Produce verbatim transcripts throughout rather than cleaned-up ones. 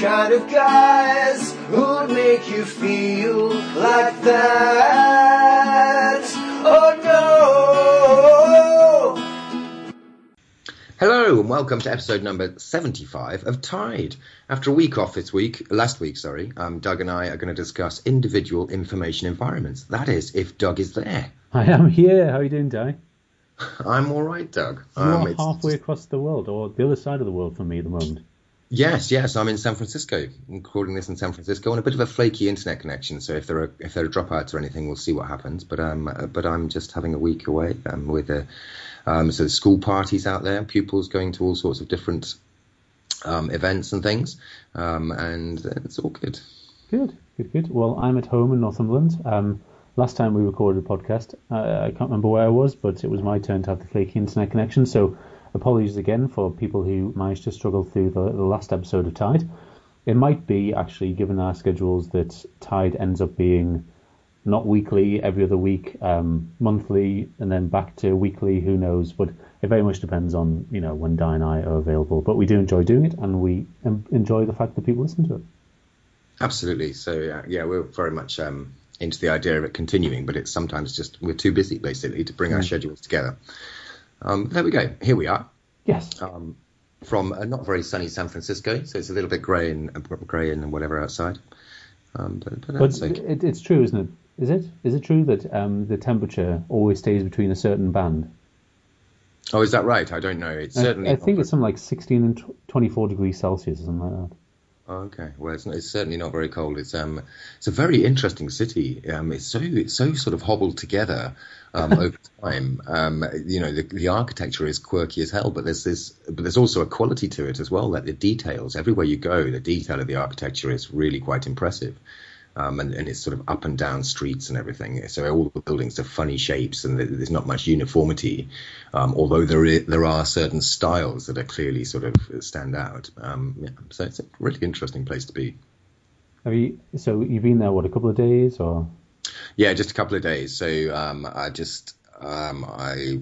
kind of guys who'd make you feel like that. Oh no! Hello and welcome to episode number seventy-five of Tide. After a week off this week, last week, sorry, um, Doug and I are going to discuss individual information environments. That is, if Doug is there. I am here. How are you doing, Di? I'm all right, Doug. You um, are it's halfway just... across the world, or the other side of the world for me at the moment. Yes, yes, I'm in San Francisco. I'm recording this in San Francisco on a bit of a flaky internet connection. So if there are if there are dropouts or anything, we'll see what happens. But um, but I'm just having a week away um, with a um, so there's school parties out there, pupils going to all sorts of different um, events and things, um, and it's all good. Good, good, good. Well, I'm at home in Northumberland. Um, last time we recorded a podcast, uh, I can't remember where I was, but it was my turn to have the flaky internet connection. So apologies again for people who managed to struggle through the, the last episode of Tide. It might be, actually, given our schedules, that Tide ends up being not weekly, every other week, um, monthly, and then back to weekly, who knows. But it very much depends on, you know, when Di and I are available. But we do enjoy doing it, and we um, enjoy the fact that people listen to it. Absolutely. So, uh, yeah, we're very much um, into the idea of it continuing, but it's sometimes just we're too busy, basically, to bring mm. our schedules together. Um, there we go. Here we are. Yes. Um, from a not very sunny San Francisco, so it's a little bit grey and uh, grey and whatever outside. Um, but but, but okay. it, it's true, isn't it? Is it? Is it true that um, the temperature always stays between a certain band? Oh, is that right? I don't know. It's certainly. I, I think it's something like sixteen and twenty-four degrees Celsius or something like that. Oh, okay. Well, it's, it's certainly not very cold. It's um, it's a very interesting city. Um, it's so it's so sort of hobbled together um, over time. Um, you know, the, the architecture is quirky as hell, but there's this, but there's also a quality to it as well. Like the details, everywhere you go, the detail of the architecture is really quite impressive. Um, and, and it's sort of up and down streets and everything. So all the buildings are funny shapes, and there's not much uniformity. Um, although there is, there are certain styles that are clearly sort of stand out. Um, yeah, so it's a really interesting place to be. Have you? So you've been there what, a couple of days, or? Yeah, just a couple of days. So um, I just um, I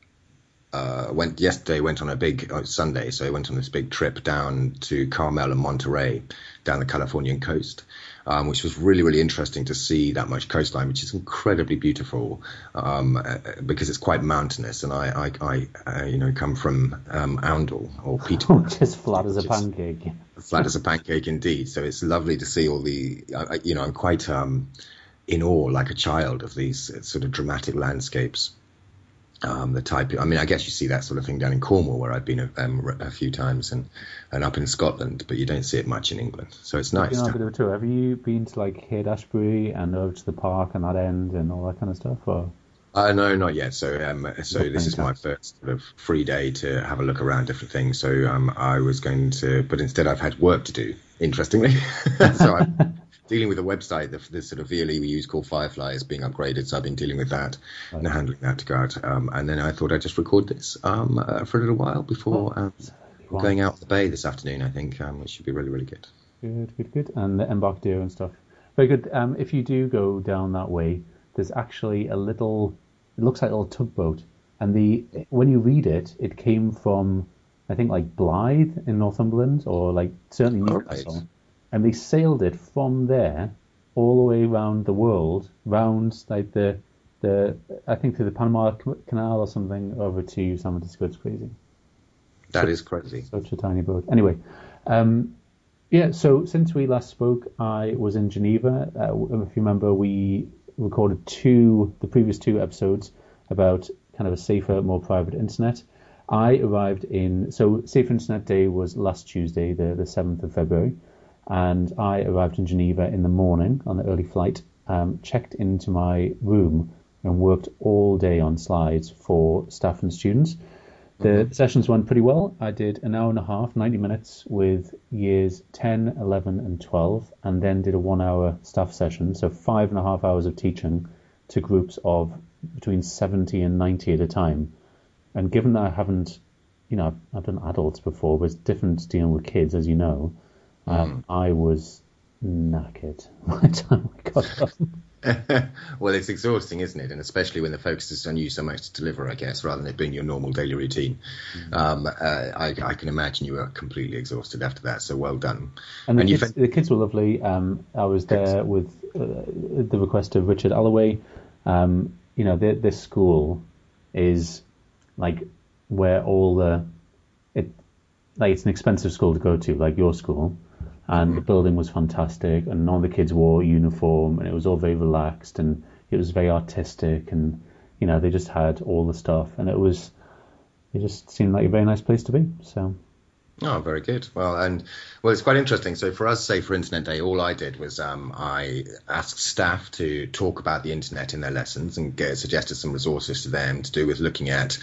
uh, went yesterday. Went on a big uh, Sunday. So I went on this big trip down to Carmel and Monterey, down the Californian coast. Um, which was really, really interesting to see that much coastline, which is incredibly beautiful um, uh, because it's quite mountainous. And I, I, I uh, you know, come from um, Oundle or Peterborough. Just flat as a pancake. Flat as a pancake, indeed. So it's lovely to see all the, uh, you know, I'm quite um, in awe, like a child, of these sort of dramatic landscapes. Um, the type, I mean, I guess you see that sort of thing down in Cornwall, where I've been a, um, a few times, and, and up in Scotland, but you don't see it much in England. So it's nice. You know, to... a bit of a tour. Have you been to like Haight-Ashbury and over to the park and that end and all that kind of stuff? Or? Uh, no, not yet. So, um, so this is my first sort of free day to have a look around different things. So, um, I was going to, but instead I've had work to do. Interestingly, so I'm dealing with a website, the, the sort of V L E we use called Firefly is being upgraded. So I've been dealing with that right. and handling that to go out. Um, and then I thought I'd just record this um, uh, for a little while before um, wow. going out on the bay this afternoon, I think, um, which should be really, really good. Good, good, good. And the Embarcadero and stuff. Very good. Um, if you do go down that way, there's actually a little, it looks like a little tugboat. And the when you read it, it came from, I think, like Blythe in Northumberland, or like certainly Newcastle. Right. And they sailed it from there all the way around the world, round like the, the I think to the Panama Canal or something, over to San Francisco. It's crazy. That so, is crazy. Such a tiny boat. Anyway, um, yeah, so since we last spoke, I was in Geneva. Uh, if you remember, we recorded two, the previous two episodes about kind of a safer, more private internet. I arrived in, so Safer Internet Day was last Tuesday, the, the seventh of February. And I arrived in Geneva in the morning on the early flight, um, checked into my room and worked all day on slides for staff and students. The mm-hmm. sessions went pretty well. I did an hour and a half, ninety minutes with years ten, eleven and twelve, and then did a one hour staff session. So five and a half hours of teaching to groups of between seventy and ninety at a time. And given that I haven't, you know, I've, I've done adults before, but it's different dealing with kids, as you know. Um, mm. I was knackered by the time I got home. Well, it's exhausting, isn't it? And especially when the focus is on you so much to deliver, I guess, rather than it being your normal daily routine. Mm-hmm. Um, uh, I, I can imagine you were completely exhausted after that. So well done. And the, and kids, fin- the kids were lovely. Um, I was there with uh, the request of Richard Alloway. Um, you know, the, this school is like where all the it like it's an expensive school to go to, like your school. And mm-hmm. the building was fantastic, and none of the kids wore uniform, and it was all very relaxed, and it was very artistic, and you know they just had all the stuff, and it was it just seemed like a very nice place to be. So. Oh, very good. Well, and well, it's quite interesting. So for us, say for Internet Day, all I did was um, I asked staff to talk about the internet in their lessons and get, suggested some resources to them to do with looking at.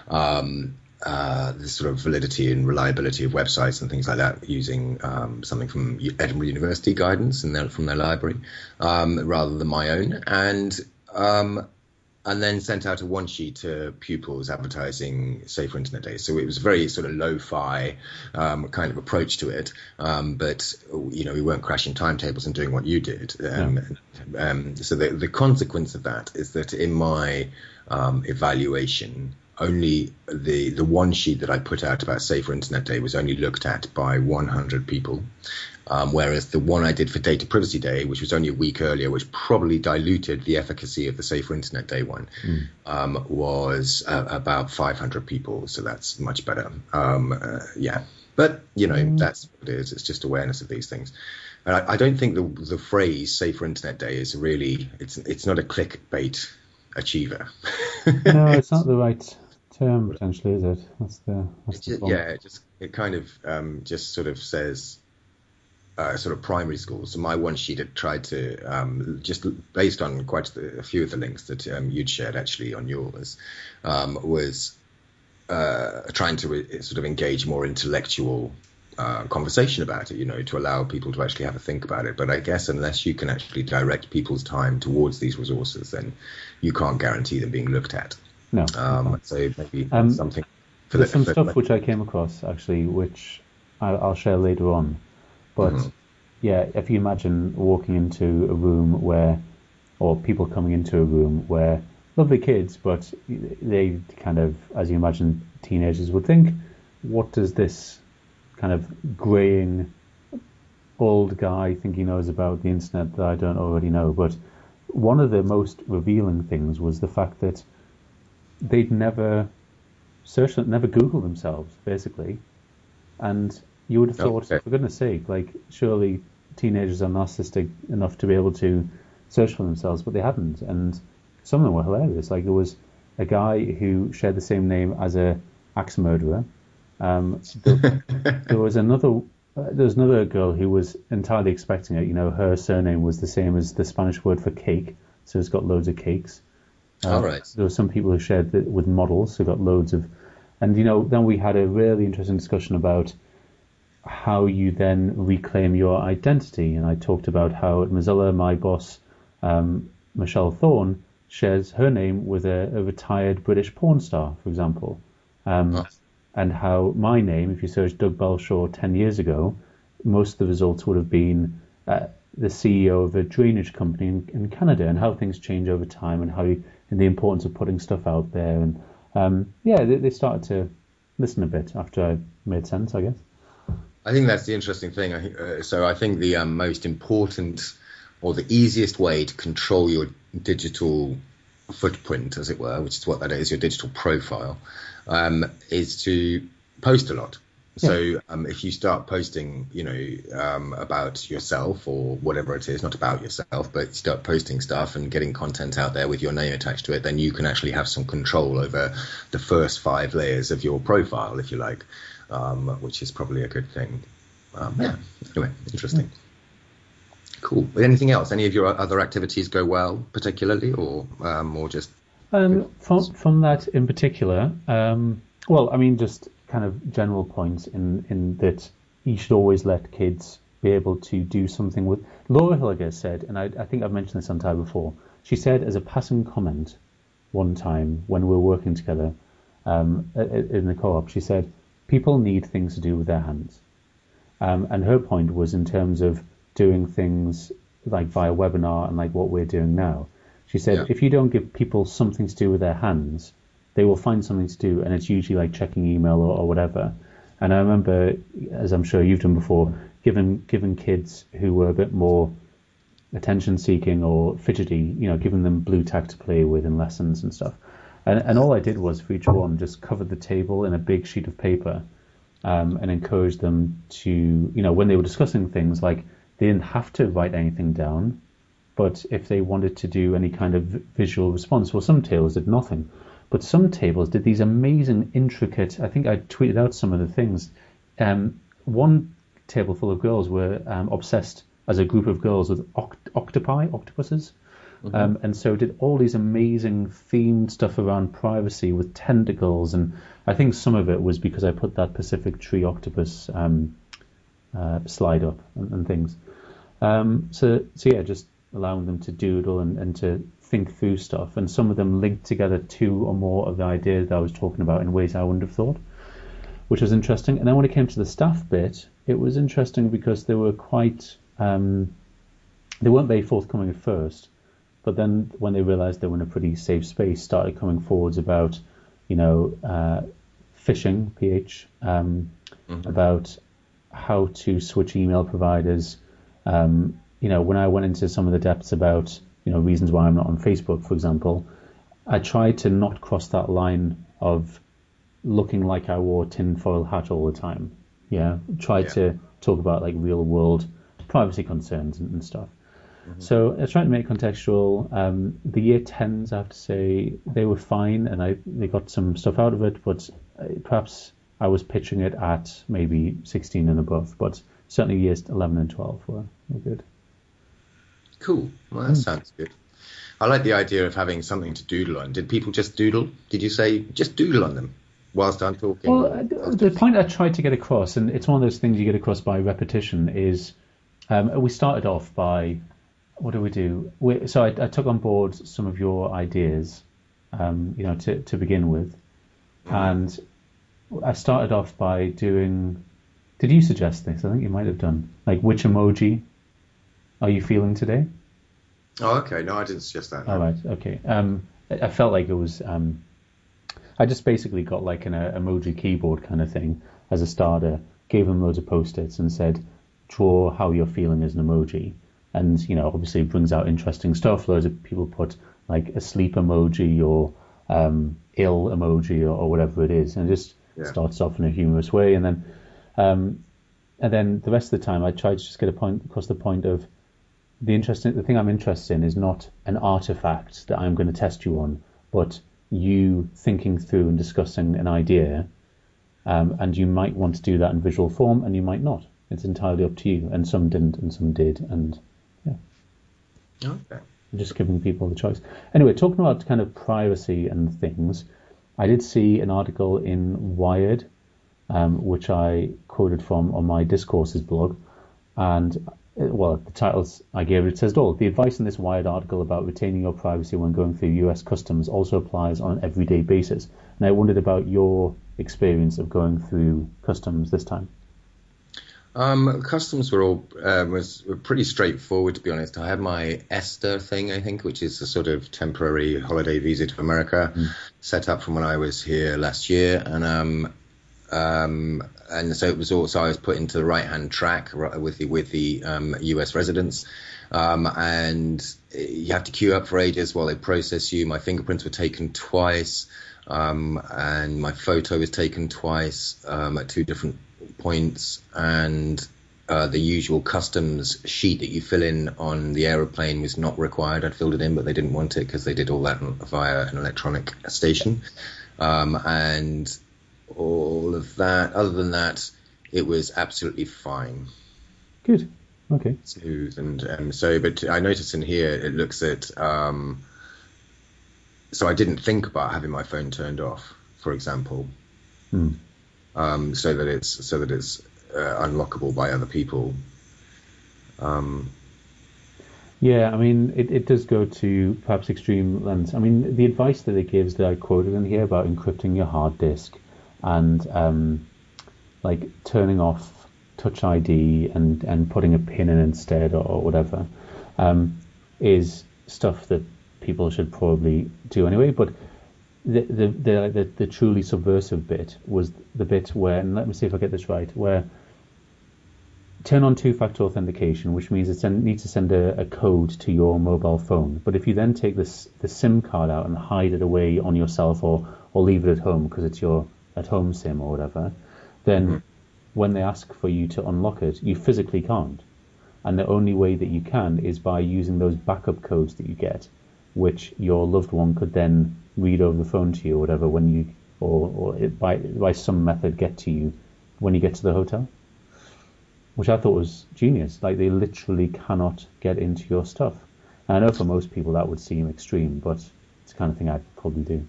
Um, Uh, the sort of validity and reliability of websites and things like that using um, something from Edinburgh University guidance and their, from their library um, rather than my own, and um, and then sent out a one sheet to pupils advertising Safer Internet Day. So it was a very sort of lo-fi um, kind of approach to it, um, but you know we weren't crashing timetables and doing what you did. Um, yeah. um, so the, the consequence of that is that in my um, evaluation, only the the one sheet that I put out about Safer Internet Day was only looked at by one hundred people, um, whereas the one I did for Data Privacy Day, which was only a week earlier, which probably diluted the efficacy of the Safer Internet Day one, mm. um, was uh, about five hundred people. So that's much better. Um, uh, yeah, but you know mm. that's what it is. It's just awareness of these things. And I, I don't think the the phrase Safer Internet Day is really it's it's not a clickbait achiever. No, it's not the right term potentially, is it? That's the, that's the just, yeah. It just it kind of um, just sort of says uh, sort of primary schools. So my one sheet had tried to um, just based on quite a few of the links that um, you'd shared actually on yours um, was uh, trying to re- sort of engage more intellectual uh, conversation about it. You know, to allow people to actually have a think about it. But I guess unless you can actually direct people's time towards these resources, then you can't guarantee them being looked at. No. Um, so maybe um, something. For there's the, some for, stuff which I came across actually, which I'll, I'll share later on. But mm-hmm. yeah, if you imagine walking into a room where, or people coming into a room where lovely kids, but they kind of, as you imagine, teenagers would think, what does this kind of greying old guy think he knows about the internet that I don't already know? But one of the most revealing things was the fact that they'd never searched, never Googled themselves, basically. And you would have thought, okay. for goodness sake, like, surely teenagers are narcissistic enough to be able to search for themselves, but they hadn't. And some of them were hilarious. Like, there was a guy who shared the same name as a axe murderer. Um, there, there was another uh, there was another girl who was entirely expecting it. You know, her surname was the same as the Spanish word for cake, so it's got loads of cakes. Uh, All right. There were some people who shared it with models who got loads of, and you know, then we had a really interesting discussion about how you then reclaim your identity. And I talked about how at Mozilla, my boss, um, Michelle Thorne, shares her name with a, a retired British porn star, for example. Um, oh. And how my name, if you search Doug Belshaw ten years ago, most of the results would have been uh, the C E O of a drainage company in, in Canada, and how things change over time, and how you, and the importance of putting stuff out there. And um, yeah, they, they started to listen a bit after I made sense, I guess. I think that's the interesting thing. Uh, so I think the um, most important or the easiest way to control your digital footprint, as it were, which is what that is, your digital profile, um, is to post a lot. Yeah. So um, if you start posting, you know, um, about yourself or whatever it is, not about yourself, but start posting stuff and getting content out there with your name attached to it, then you can actually have some control over the first five layers of your profile, if you like, um, which is probably a good thing. Um, yeah. Anyway, interesting. Cool. Anything else? Any of your other activities go well, particularly, or um, or just? Um, from from that in particular, um, well, I mean, just kind of general points in in that you should always let kids be able to do something with. Laura Hilliger said, and I, I think I've mentioned this on time before. She said as a passing comment one time when we were working together um, in the co-op, she said people need things to do with their hands, um, and her point was in terms of doing things like via webinar and like what we're doing now. She said, Yeah. if you don't give people something to do with their hands, they will find something to do, and it's usually like checking email or, or whatever. And I remember, as I'm sure you've done before, giving giving kids who were a bit more attention seeking or fidgety, you know, giving them blue tack to play with in lessons and stuff. And, and all I did was for each one just covered the table in a big sheet of paper, um, and encouraged them to, you know, when they were discussing things, like they didn't have to write anything down, but if they wanted to do any kind of visual response, well, some tables did nothing, but some tables did these amazing, intricate, I think I tweeted out some of the things. Um, one table full of girls were um, obsessed as a group of girls with oct- octopi, octopuses. Mm-hmm. Um, and so did all these amazing themed stuff around privacy with tentacles. And I think some of it was because I put that Pacific tree octopus um, uh, slide up and, and things. Um, so, so yeah, just allowing them to doodle and, and to think through stuff. And some of them linked together two or more of the ideas that I was talking about in ways I wouldn't have thought, which was interesting. And then when it came to the staff bit, it was interesting because they were quite, um, they weren't very forthcoming at first, but then when they realized they were in a pretty safe space, started coming forwards about, you know, uh, phishing, P H, um, mm-hmm. about how to switch email providers. Um, you know, when I went into some of the depths about, you know, reasons why I'm not on Facebook, for example, I tried to not cross that line of looking like I wore a tinfoil hat all the time. Yeah, tried yeah. to talk about like real world privacy concerns and, and stuff. Mm-hmm. So I was trying to make it contextual. Um, the year tens, I have to say, they were fine, and I they got some stuff out of it, but perhaps I was pitching it at maybe sixteen and above, but certainly years eleven and twelve were, were good. Cool. Well, that mm. sounds good. I like the idea of having something to doodle on. Did people just doodle? Did you say just doodle on them whilst I'm talking? Well, uh, the point I tried to get across, and it's one of those things you get across by repetition, is um, we started off by, what do we do? We, so I, I took on board some of your ideas, um, you know, to, to begin with. Mm. And I started off by doing, did you suggest this? I think you might have done. Like, which emoji are you feeling today? Oh, okay. No, I didn't suggest that. No. All right. Okay. Um, I felt like it was. Um, I just basically got like an uh, emoji keyboard kind of thing as a starter. Gave them loads of post-its and said, "Draw how you're feeling as an emoji." And you know, obviously, it brings out interesting stuff. Loads of people put like a sleep emoji or um, ill emoji or, or whatever it is, and it just yeah. starts off in a humorous way. And then, um, and then the rest of the time, I tried to just get a point across the point of. The interesting, the thing I'm interested in is not an artifact that I'm going to test you on, but you thinking through and discussing an idea, um, and you might want to do that in visual form, and you might not. It's entirely up to you. And some didn't, and some did, and yeah. Okay. Just giving people the choice. Anyway, talking about kind of privacy and things, I did see an article in Wired, um, which I quoted from on my Discourses blog, and. Well, the titles I gave it says it all. The advice in this Wired article about retaining your privacy when going through U S customs also applies on an everyday basis. And I wondered about your experience of going through customs this time. Um, customs were all uh, was were pretty straightforward, to be honest. I had my ESTA thing, I think, which is a sort of temporary holiday visa to America, mm. set up from when I was here last year, and um. Um, and so it was also I was put into the right-hand track with the with the um, U S residents, um, and you have to queue up for ages while they process you. My fingerprints were taken twice, um, and my photo was taken twice um, at two different points, and uh, the usual customs sheet that you fill in on the aeroplane was not required. I'd filled it in, but they didn't want it because they did all that via an electronic station, um, and all of that. Other than that, it was absolutely fine. Good. Okay. Smooth and um, so, but I noticed in here it looks at. Um, so I didn't think about having my phone turned off, for example, hmm. um, so that it's so that it's uh, unlockable by other people. Um, yeah, I mean, it, it does go to perhaps extreme lengths. I mean, the advice that it gives that I quoted in here about encrypting your hard disk. And um, like turning off Touch I D and, and putting a pin in instead or, or whatever. um, is stuff that people should probably do anyway. But the the, the the the truly subversive bit was the bit where, and let me see if I get this right, where turn on two-factor authentication, which means it send, needs to send a, a code to your mobile phone. But if you then take this the SIM card out and hide it away on yourself, or or leave it at home because it's your at-home SIM or whatever, then mm-hmm. when they ask for you to unlock it, you physically can't. And the only way that you can is by using those backup codes that you get, which your loved one could then read over the phone to you or whatever when you, or, or it, by by some method get to you when you get to the hotel. Which I thought was genius. Like, they literally cannot get into your stuff. And I know for most people that would seem extreme, but it's the kind of thing I'd probably do.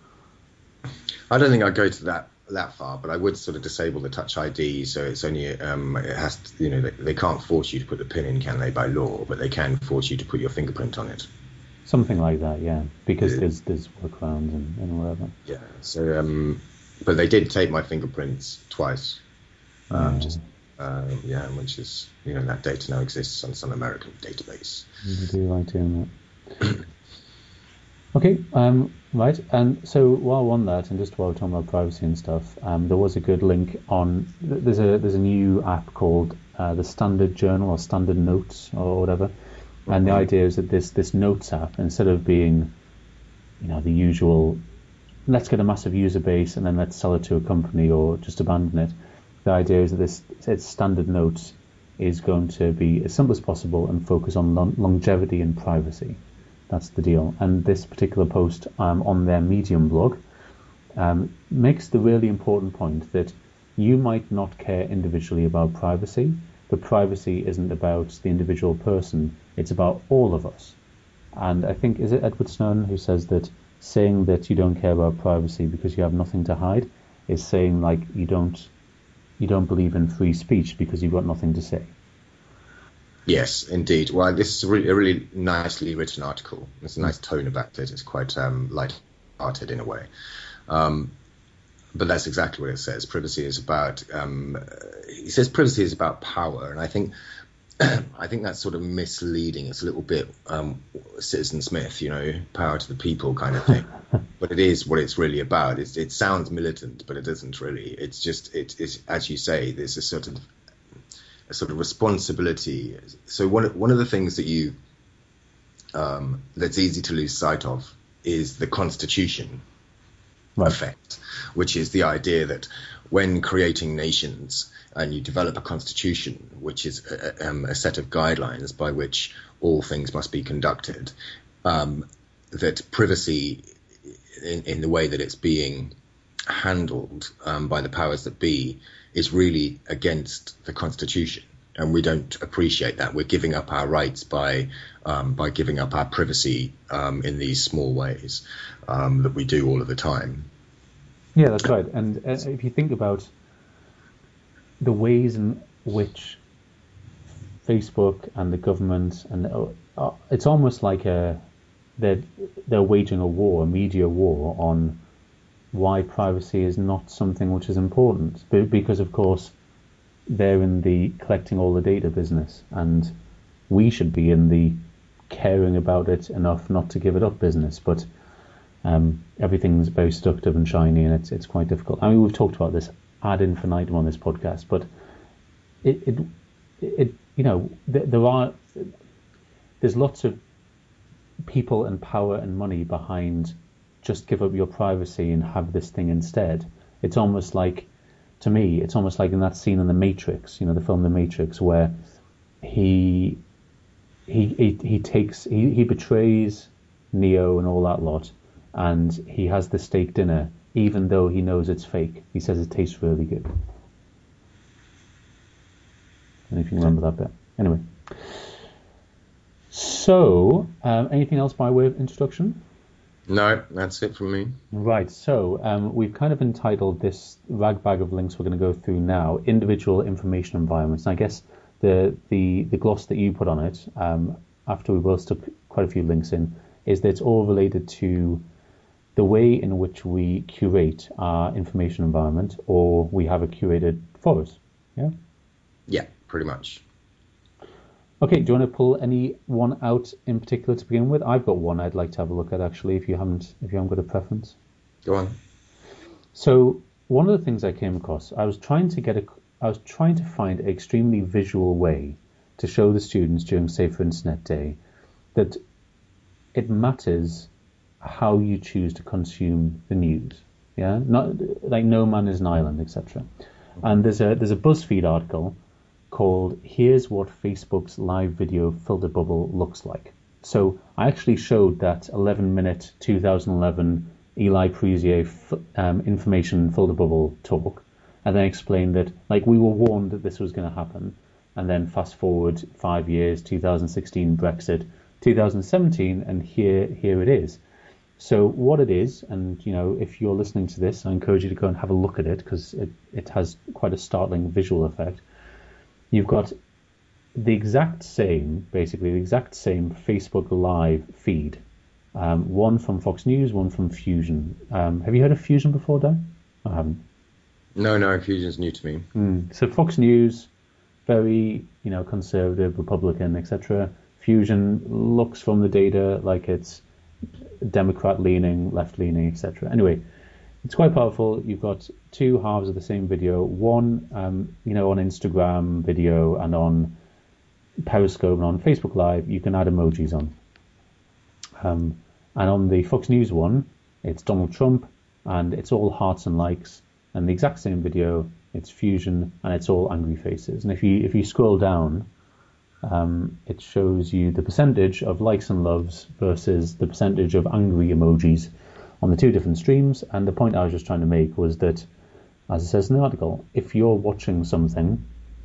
I don't think I'd go to that that far, but I would sort of disable the Touch I D, so it's only um, it has to, you know, they, they can't force you to put the pin in, can they, by law? But they can force you to put your fingerprint on it. Something like that, yeah, because yeah. there's there's workarounds and, and whatever. Yeah. So, um, but they did take my fingerprints twice. Um, yeah. Just. Uh, yeah, which is, you know, that data now exists on some American database. You do like doing that. Okay, um, right, and so while we're on that, and just while we're talking about privacy and stuff, um, there was a good link on, there's a there's a new app called uh, the Standard Journal or Standard Notes or whatever, and mm-hmm. the idea is that this, this Notes app, instead of being, you know, the usual, let's get a massive user base and then let's sell it to a company or just abandon it, the idea is that this its Standard Notes is going to be as simple as possible and focus on long- longevity and privacy. That's the deal. And this particular post um, on their Medium blog um, makes the really important point that you might not care individually about privacy, but privacy isn't about the individual person. It's about all of us. And I think, is it Edward Snowden who says that saying that you don't care about privacy because you have nothing to hide is saying, like, you don't you don't believe in free speech because you've got nothing to say. Yes, indeed. Well, this is a really, a really nicely written article. There's a nice tone about it. It's quite um, light-hearted in a way. Um, but that's exactly what it says. Privacy is about, um, he says privacy is about power. And I think I think that's sort of misleading. It's a little bit um, Citizen Smith, you know, power to the people kind of thing. But it is what it's really about. It's, it sounds militant, but it isn't really. It's just, it, it's, as you say, there's a sort of a sort of responsibility. So one one of the things that you um, that's easy to lose sight of is the Constitution right. effect, which is the idea that when creating nations and you develop a constitution, which is a, um, a set of guidelines by which all things must be conducted, um, that privacy in, in the way that it's being handled um, by the powers that be is really against the Constitution. And we don't appreciate that. We're giving up our rights by um, by giving up our privacy um, in these small ways um, that we do all of the time. Yeah, that's right. And uh, if you think about the ways in which Facebook and the government, and uh, uh, it's almost like a they're they're waging a war, a media war on why privacy is not something which is important, but because of course they're in the collecting all the data business, and we should be in the caring about it enough not to give it up business. But um, everything's very seductive and shiny, and it's it's quite difficult. I mean, we've talked about this ad infinitum on this podcast, but it it, it you know there, there are there's lots of people and power and money behind just give up your privacy and have this thing instead. It's almost like, to me, it's almost like in that scene in The Matrix, you know, the film The Matrix, where he he he, he takes he, he betrays Neo and all that lot, and he has the steak dinner, even though he knows it's fake. He says it tastes really good. And if you remember that bit. Anyway. So, um, anything else by way of introduction? No, that's it from me. Right, so um, we've kind of entitled this ragbag of links we're going to go through now, individual information environments. And I guess the the, the gloss that you put on it, um, after we both stuck quite a few links in, is that it's all related to the way in which we curate our information environment, or we have it curated for us. Yeah? Yeah, pretty much. Okay, do you want to pull any one out in particular to begin with? I've got one I'd like to have a look at actually. If you haven't, if you haven't got a preference. Go on. So one of the things I came across, I was trying to get a, I was trying to find an extremely visual way to show the students during Safer Internet Day that it matters how you choose to consume the news. Yeah, not like no man is an island, et cetera. And there's a there's a BuzzFeed article called "Here's What Facebook's Live Video Filter Bubble Looks Like." So I actually showed that eleven minute two thousand eleven Eli Prusier um, information filter bubble talk, and then explained that like we were warned that this was going to happen, and then fast forward five years, two thousand sixteen Brexit, two thousand seventeen, and here here it is. So what it is, and you know, if you're listening to this, I encourage you to go and have a look at it because it, it has quite a startling visual effect. You've got the exact same, basically the exact same Facebook Live feed. Um, one from Fox News, one from Fusion. Um, have you heard of Fusion before, Dan? I haven't. No, no, Fusion's new to me. Mm. So Fox News, very, you know, conservative, Republican, et cetera. Fusion looks from the data like it's Democrat-leaning, left-leaning, et cetera. Anyway, it's quite powerful. You've got two halves of the same video. One, um, you know, on Instagram video and on Periscope and on Facebook Live, you can add emojis on. Um, and on the Fox News one, it's Donald Trump, and it's all hearts and likes. And the exact same video, it's Fusion, and it's all angry faces. And if you if you scroll down, um, it shows you the percentage of likes and loves versus the percentage of angry emojis on the two different streams. And the point I was just trying to make was that, as it says in the article, if you're watching something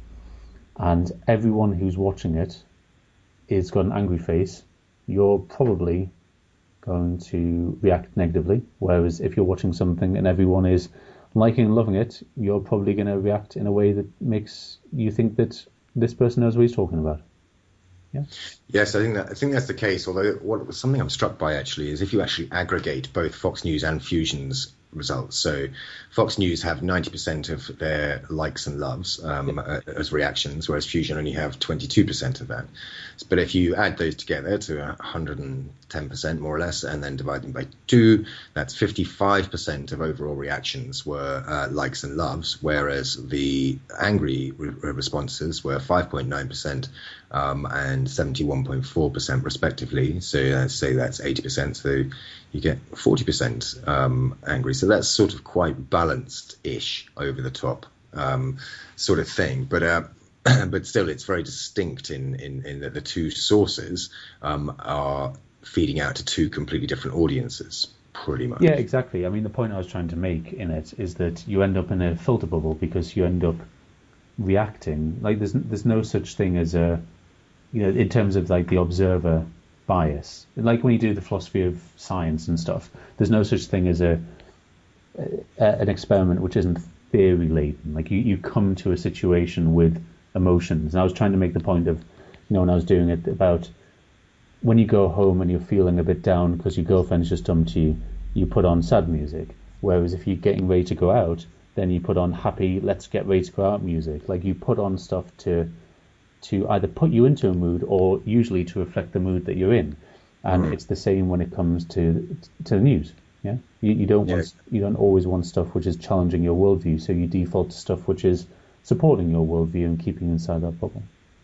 and everyone who's watching it is got an angry face, you're probably going to react negatively. Whereas if you're watching something and everyone is liking and loving it, you're probably going to react in a way that makes you think that this person knows what he's talking about. Yeah. Yes, I think that I think that's the case. Although what something I'm struck by actually is if you actually aggregate both Fox News and Fusion's results. So Fox News have ninety percent of their likes and loves um, yeah. uh, as reactions, whereas Fusion only have twenty-two percent of that. But if you add those together to one hundred ten percent more or less, and then divide them by two, that's fifty-five percent of overall reactions were uh, likes and loves, whereas the angry re- responses were five point nine percent um, and seventy-one point four percent respectively. So let's say that's eighty percent. So you get forty percent um, angry. So that's sort of quite balanced-ish, over the top um, sort of thing. But uh, but still, it's very distinct in, in, in that the two sources um, are feeding out to two completely different audiences, pretty much. Yeah, exactly. I mean, the point I was trying to make in it is that you end up in a filter bubble because you end up reacting. Like, there's there's no such thing as a, you know, in terms of like the observer bias. Like when you do the philosophy of science and stuff, there's no such thing as a, a an experiment which isn't theory laden. Like you, you come to a situation with emotions. And I was trying to make the point of, you know, when I was doing it about when you go home and you're feeling a bit down because your girlfriend's just dumped you, you put on sad music. Whereas if you're getting ready to go out, then you put on happy, let's get ready to go out music. Like you put on stuff to to either put you into a mood or usually to reflect the mood that you're in. And mm. it's the same when it comes to to the news. Yeah, you, you don't want yeah. you don't always want stuff which is challenging your worldview, so you default to stuff which is supporting your worldview and keeping you inside that bubble.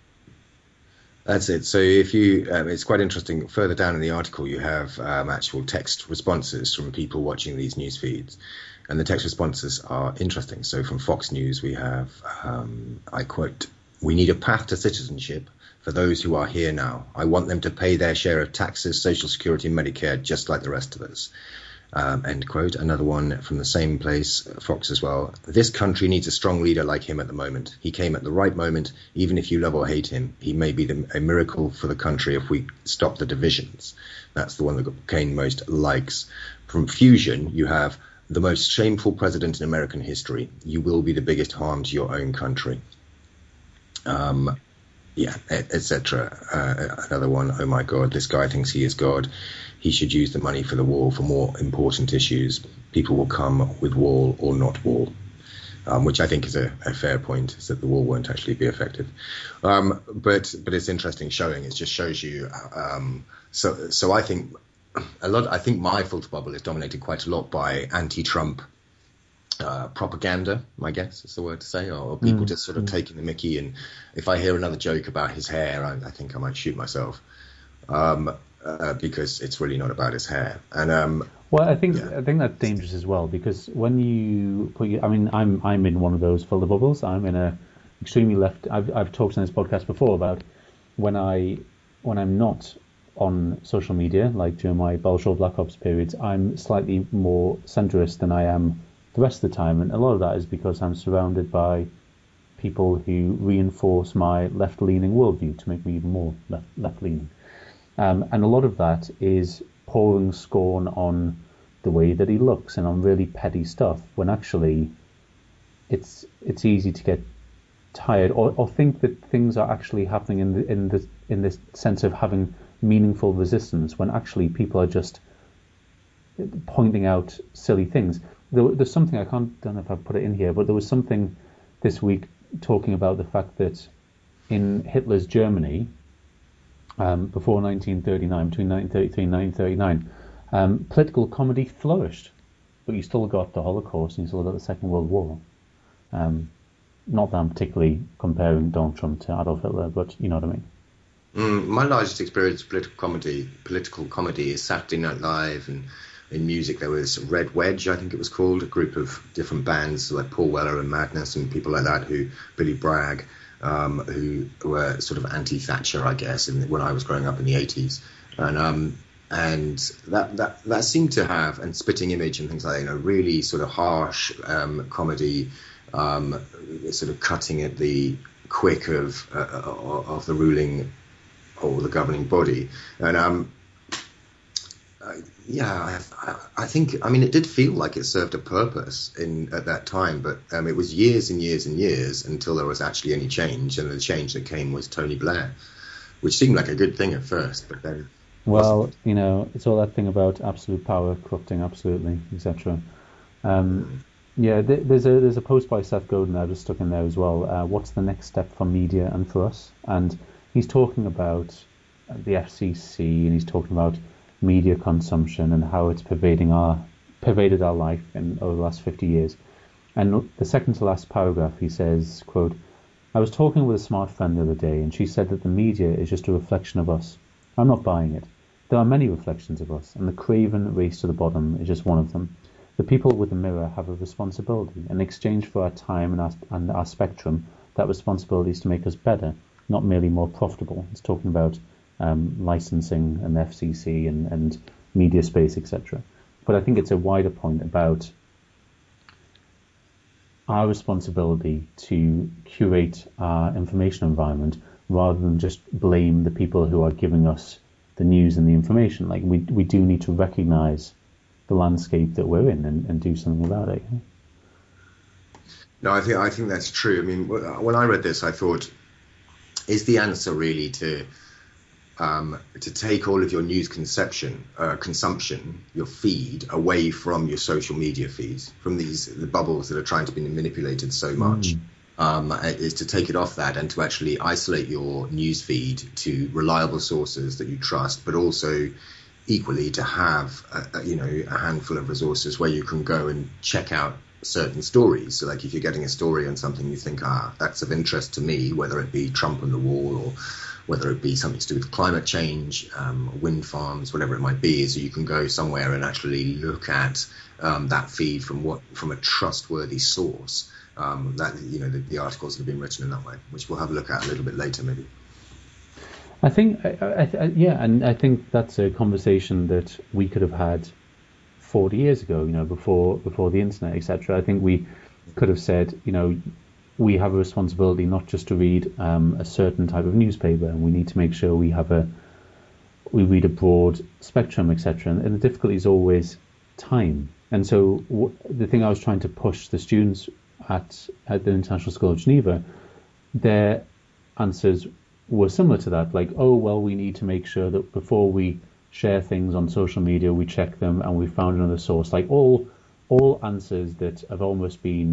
That's it. So if you, um, it's quite interesting. Further down in the article, you have um, actual text responses from people watching these news feeds, and the text responses are interesting. So from Fox News, we have, um, I quote, "We need a path to citizenship for those who are here now. I want them to pay their share of taxes, Social Security, and Medicare, just like the rest of us." Um, end quote. Another one from the same place, Fox as well. "This country needs a strong leader like him at the moment. He came at the right moment. Even if you love or hate him, he may be the, a miracle for the country if we stop the divisions." That's the one that gained most likes. From Fusion, you have, "The most shameful president in American history. You will be the biggest harm to your own country." Um, yeah, et cetera. Uh, another one, "Oh my God, this guy thinks he is God. He should use the money for the wall for more important issues. People will come with wall or not wall." Um, which I think is a, a fair point, is that the war won't actually be effective. Um, but but it's interesting showing. It just shows you. Um, so so I think a lot. I think my filter bubble is dominated quite a lot by anti-Trump uh, propaganda. I guess is the word to say, or people mm. just sort of mm. taking the mickey. And if I hear another joke about his hair, I, I think I might shoot myself. Um, uh, because it's really not about his hair. And um, well, I think yeah. I think that's dangerous as well, because when you put, I mean, I'm I'm in one of those filter bubbles. I'm in a extremely left. I've I've talked on this podcast before about when I when I'm not on social media, like during my Belshore Black Ops periods, I'm slightly more centrist than I am the rest of the time, and a lot of that is because I'm surrounded by people who reinforce my left-leaning worldview to make me even more left left-leaning. Um, and a lot of that is pouring scorn on the way that he looks and on really petty stuff, when actually it's it's easy to get tired or, or think that things are actually happening in the, in the in this sense of having meaningful resistance, when actually people are just pointing out silly things. There, there's something, I can't don't know if I've put it in here, but there was something this week talking about the fact that in Hitler's Germany, Um, before nineteen thirty-nine, between nineteen thirty-three and nineteen thirty-nine, um, political comedy flourished, but you still got the Holocaust and you still got the Second World War. Um, not that I'm particularly comparing Donald Trump to Adolf Hitler, but you know what I mean. Mm, my largest experience of political comedy, political comedy is Saturday Night Live, and in music there was Red Wedge, I think it was called, a group of different bands like Paul Weller and Madness and people like that, who Billy Bragg. Um, who were sort of anti-Thatcher, I guess, in, when I was growing up in the eighties, and um, and that, that that seemed to have, and Spitting Image and things like that, you know, really sort of harsh um, comedy, um, sort of cutting at the quick of uh, of the ruling or the governing body, and um, uh, yeah, I, I think, I mean, it did feel like it served a purpose in at that time, but um, it was years and years and years until there was actually any change, and the change that came was Tony Blair, which seemed like a good thing at first, but then... Well, wasn't. You know, it's all that thing about absolute power corrupting absolutely, et cetera. Um, yeah, th- there's a there's a post by Seth Godin I just stuck in there as well. Uh, what's the next step for media and for us? And he's talking about the F C C, and he's talking about media consumption and how it's pervading our pervaded our life in over the last fifty years. And the second to last paragraph, he says, quote, "I was talking with a smart friend the other day, and she said that the media is just a reflection of us. I'm not buying it. There are many reflections of us, and the craven race to the bottom is just one of them. The people with the mirror have a responsibility. In exchange for our time and our, and our spectrum, that responsibility is to make us better, not merely more profitable." It's talking about um, licensing and the F C C and, and media space, et cetera. But I think it's a wider point about our responsibility to curate our information environment rather than just blame the people who are giving us the news and the information. Like we we do need to recognize the landscape that we're in and, and do something about it. No, I think I think that's true. I mean, when I read this, I thought, is the answer really to um, to take all of your news conception, uh, consumption, your feed away from your social media feeds, from these the bubbles that are trying to be manipulated so much, mm. um, is to take it off that and to actually isolate your news feed to reliable sources that you trust, but also equally to have a, a, you know a handful of resources where you can go and check out certain stories. So like if you're getting a story on something you think, ah, that's of interest to me, whether it be Trump and the wall or whether it be something to do with climate change, um, wind farms, whatever it might be, so you can go somewhere and actually look at um, that feed from what from a trustworthy source. Um, that you know the, the articles that have been written in that way, which we'll have a look at a little bit later, maybe. I think, I, I, yeah, and I think that's a conversation that we could have had forty years ago, you know, before before the internet, et cetera. I think we could have said, you know, we have a responsibility not just to read um, a certain type of newspaper, and we need to make sure we have a we read a broad spectrum, et cetera. And, and the difficulty is always time. And so w- the thing I was trying to push the students at at the International School of Geneva, their answers were similar to that, like, oh, well, we need to make sure that before we share things on social media, we check them and we found another source. Like all all answers that have almost been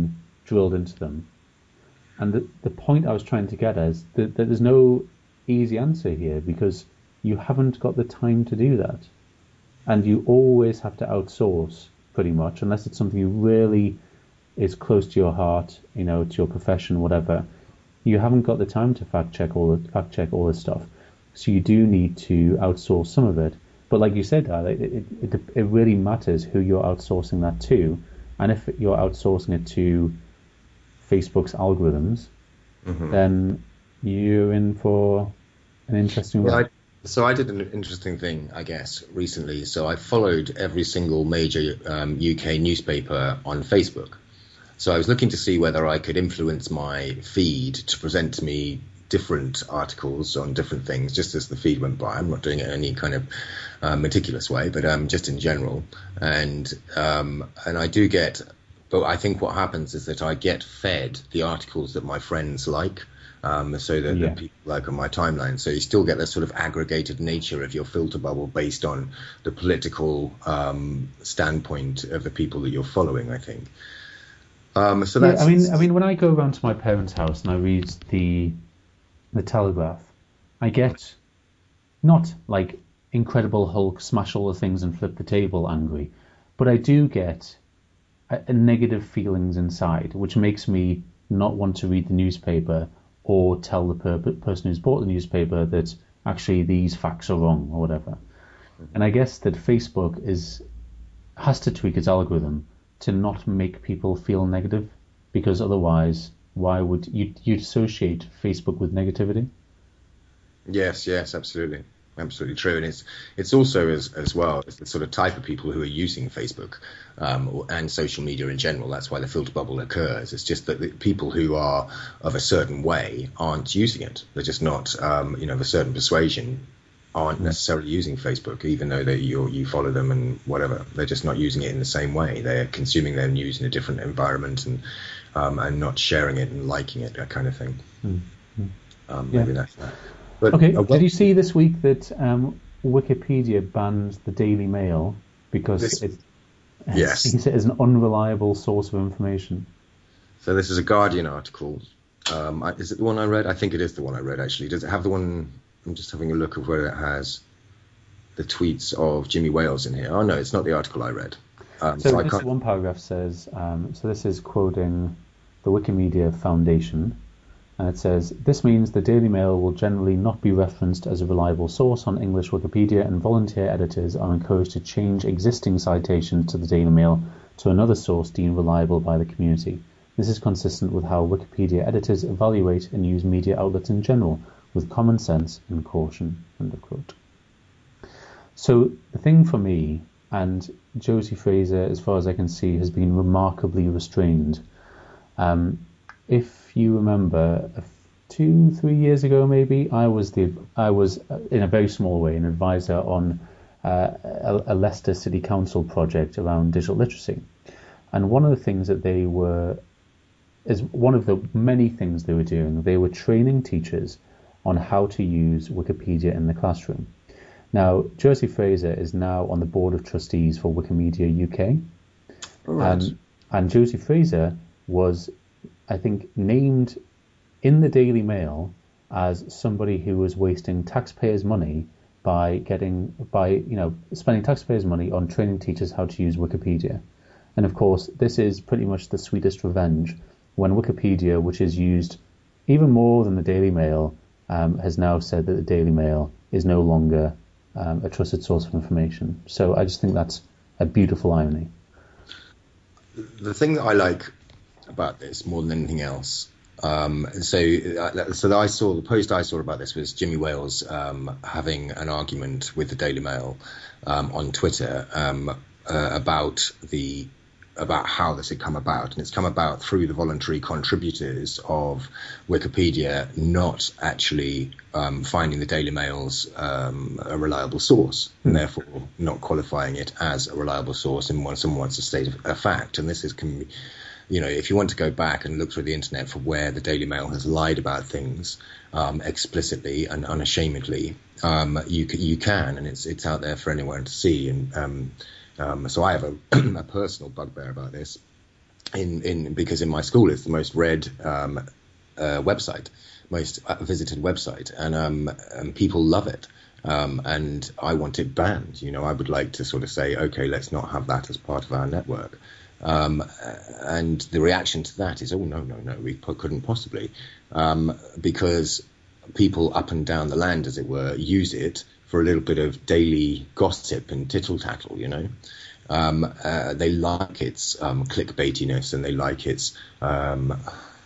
drilled into them. And the, the point I was trying to get at is that, that there's no easy answer here, because you haven't got the time to do that. And you always have to outsource, pretty much, unless it's something you really is close to your heart, you know, to your profession, whatever. You haven't got the time to fact check all the fact check all this stuff. So you do need to outsource some of it. But like you said, it, it, it, it really matters who you're outsourcing that to. And if you're outsourcing it to Facebook's algorithms, mm-hmm. then you're in for an interesting yeah, one. I, so I did an interesting thing, I guess, recently. So I followed every single major um, U K newspaper on Facebook. So I was looking to see whether I could influence my feed to present to me different articles on different things, just as the feed went by. I'm not doing it in any kind of uh, meticulous way, but um, just in general. And um, and I do get, but I think what happens is that I get fed the articles that my friends like, um, so that yeah. the people like on my timeline. So you still get that sort of aggregated nature of your filter bubble based on the political um, standpoint of the people that you're following, I think. Um, so that's, yeah, I mean, I mean, when I go around to my parents' house and I read the the Telegraph, I get not like Incredible Hulk smash all the things and flip the table angry, but I do get a, a negative feelings inside, which makes me not want to read the newspaper or tell the per- person who's bought the newspaper that actually these facts are wrong or whatever. Mm-hmm. And I guess that Facebook is has to tweak its algorithm to not make people feel negative, because otherwise, why would you you associate Facebook with negativity? Yes, yes, absolutely, absolutely true. And it's it's also as as well as the sort of type of people who are using Facebook um, and social media in general. That's why the filter bubble occurs. It's just that the people who are of a certain way aren't using it. They're just not, um, you know, of a certain persuasion, aren't necessarily using Facebook, even though they you you follow them and whatever. They're just not using it in the same way. They're consuming their news in a different environment and um, and not sharing it and liking it, that kind of thing. Mm-hmm. Um, maybe yeah. that's that. But, okay. Uh, well, did you see this week that um, Wikipedia banned the Daily Mail because this, it yes. sees it as an unreliable source of information? So this is a Guardian article. Um, I, is it the one I read? I think it is the one I read, actually. Does it have the one? I'm just having a look at where it has the tweets of Jimmy Wales in here. Oh, no, it's not the article I read. Um, so so I this can't... one paragraph says, um, so this is quoting the Wikimedia Foundation, and it says, this means the Daily Mail will generally not be referenced as a reliable source on English Wikipedia, and volunteer editors are encouraged to change existing citations to the Daily Mail to another source deemed reliable by the community. This is consistent with how Wikipedia editors evaluate and use media outlets in general, with common sense and caution, end of quote. So the thing for me, and Josie Fraser, as far as I can see, has been remarkably restrained. Um, if you remember, two, three years ago maybe, I was the I was in a very small way an advisor on uh, a, a Leicester City Council project around digital literacy, and one of the things that they were is one of the many things they were doing. They were training teachers on how to use Wikipedia in the classroom. Now, Josie Fraser is now on the board of trustees for Wikimedia U K. Right. Um, and Josie Fraser was, I think, named in the Daily Mail as somebody who was wasting taxpayers' money by getting, by, you know, spending taxpayers' money on training teachers how to use Wikipedia. And of course, this is pretty much the sweetest revenge when Wikipedia, which is used even more than the Daily Mail, Um, has now said that the Daily Mail is no longer um, a trusted source of information. So I just think that's a beautiful irony. The thing that I like about this more than anything else, um, so uh, so that I saw the post I saw about this was Jimmy Wales um, having an argument with the Daily Mail um, on Twitter um, uh, about the about how this had come about, and it's come about through the voluntary contributors of Wikipedia not actually um, finding the Daily Mail's um, a reliable source, and therefore not qualifying it as a reliable source in one someone wants to state a fact. And this is, can, you know, if you want to go back and look through the internet for where the Daily Mail has lied about things um, explicitly and unashamedly, um, you you can, and it's it's out there for anyone to see. And um, Um, so I have a, a personal bugbear about this, in in because in my school it's the most read um, uh, website, most visited website, and um, and people love it. Um, and I want it banned. You know, I would like to sort of say, okay, let's not have that as part of our network. Um, and the reaction to that is, oh, no, no, no, we po- couldn't possibly, um, because people up and down the land, as it were, use it for a little bit of daily gossip and tittle-tattle, you know. Um, uh, they like its um, clickbaitiness, and they like its um,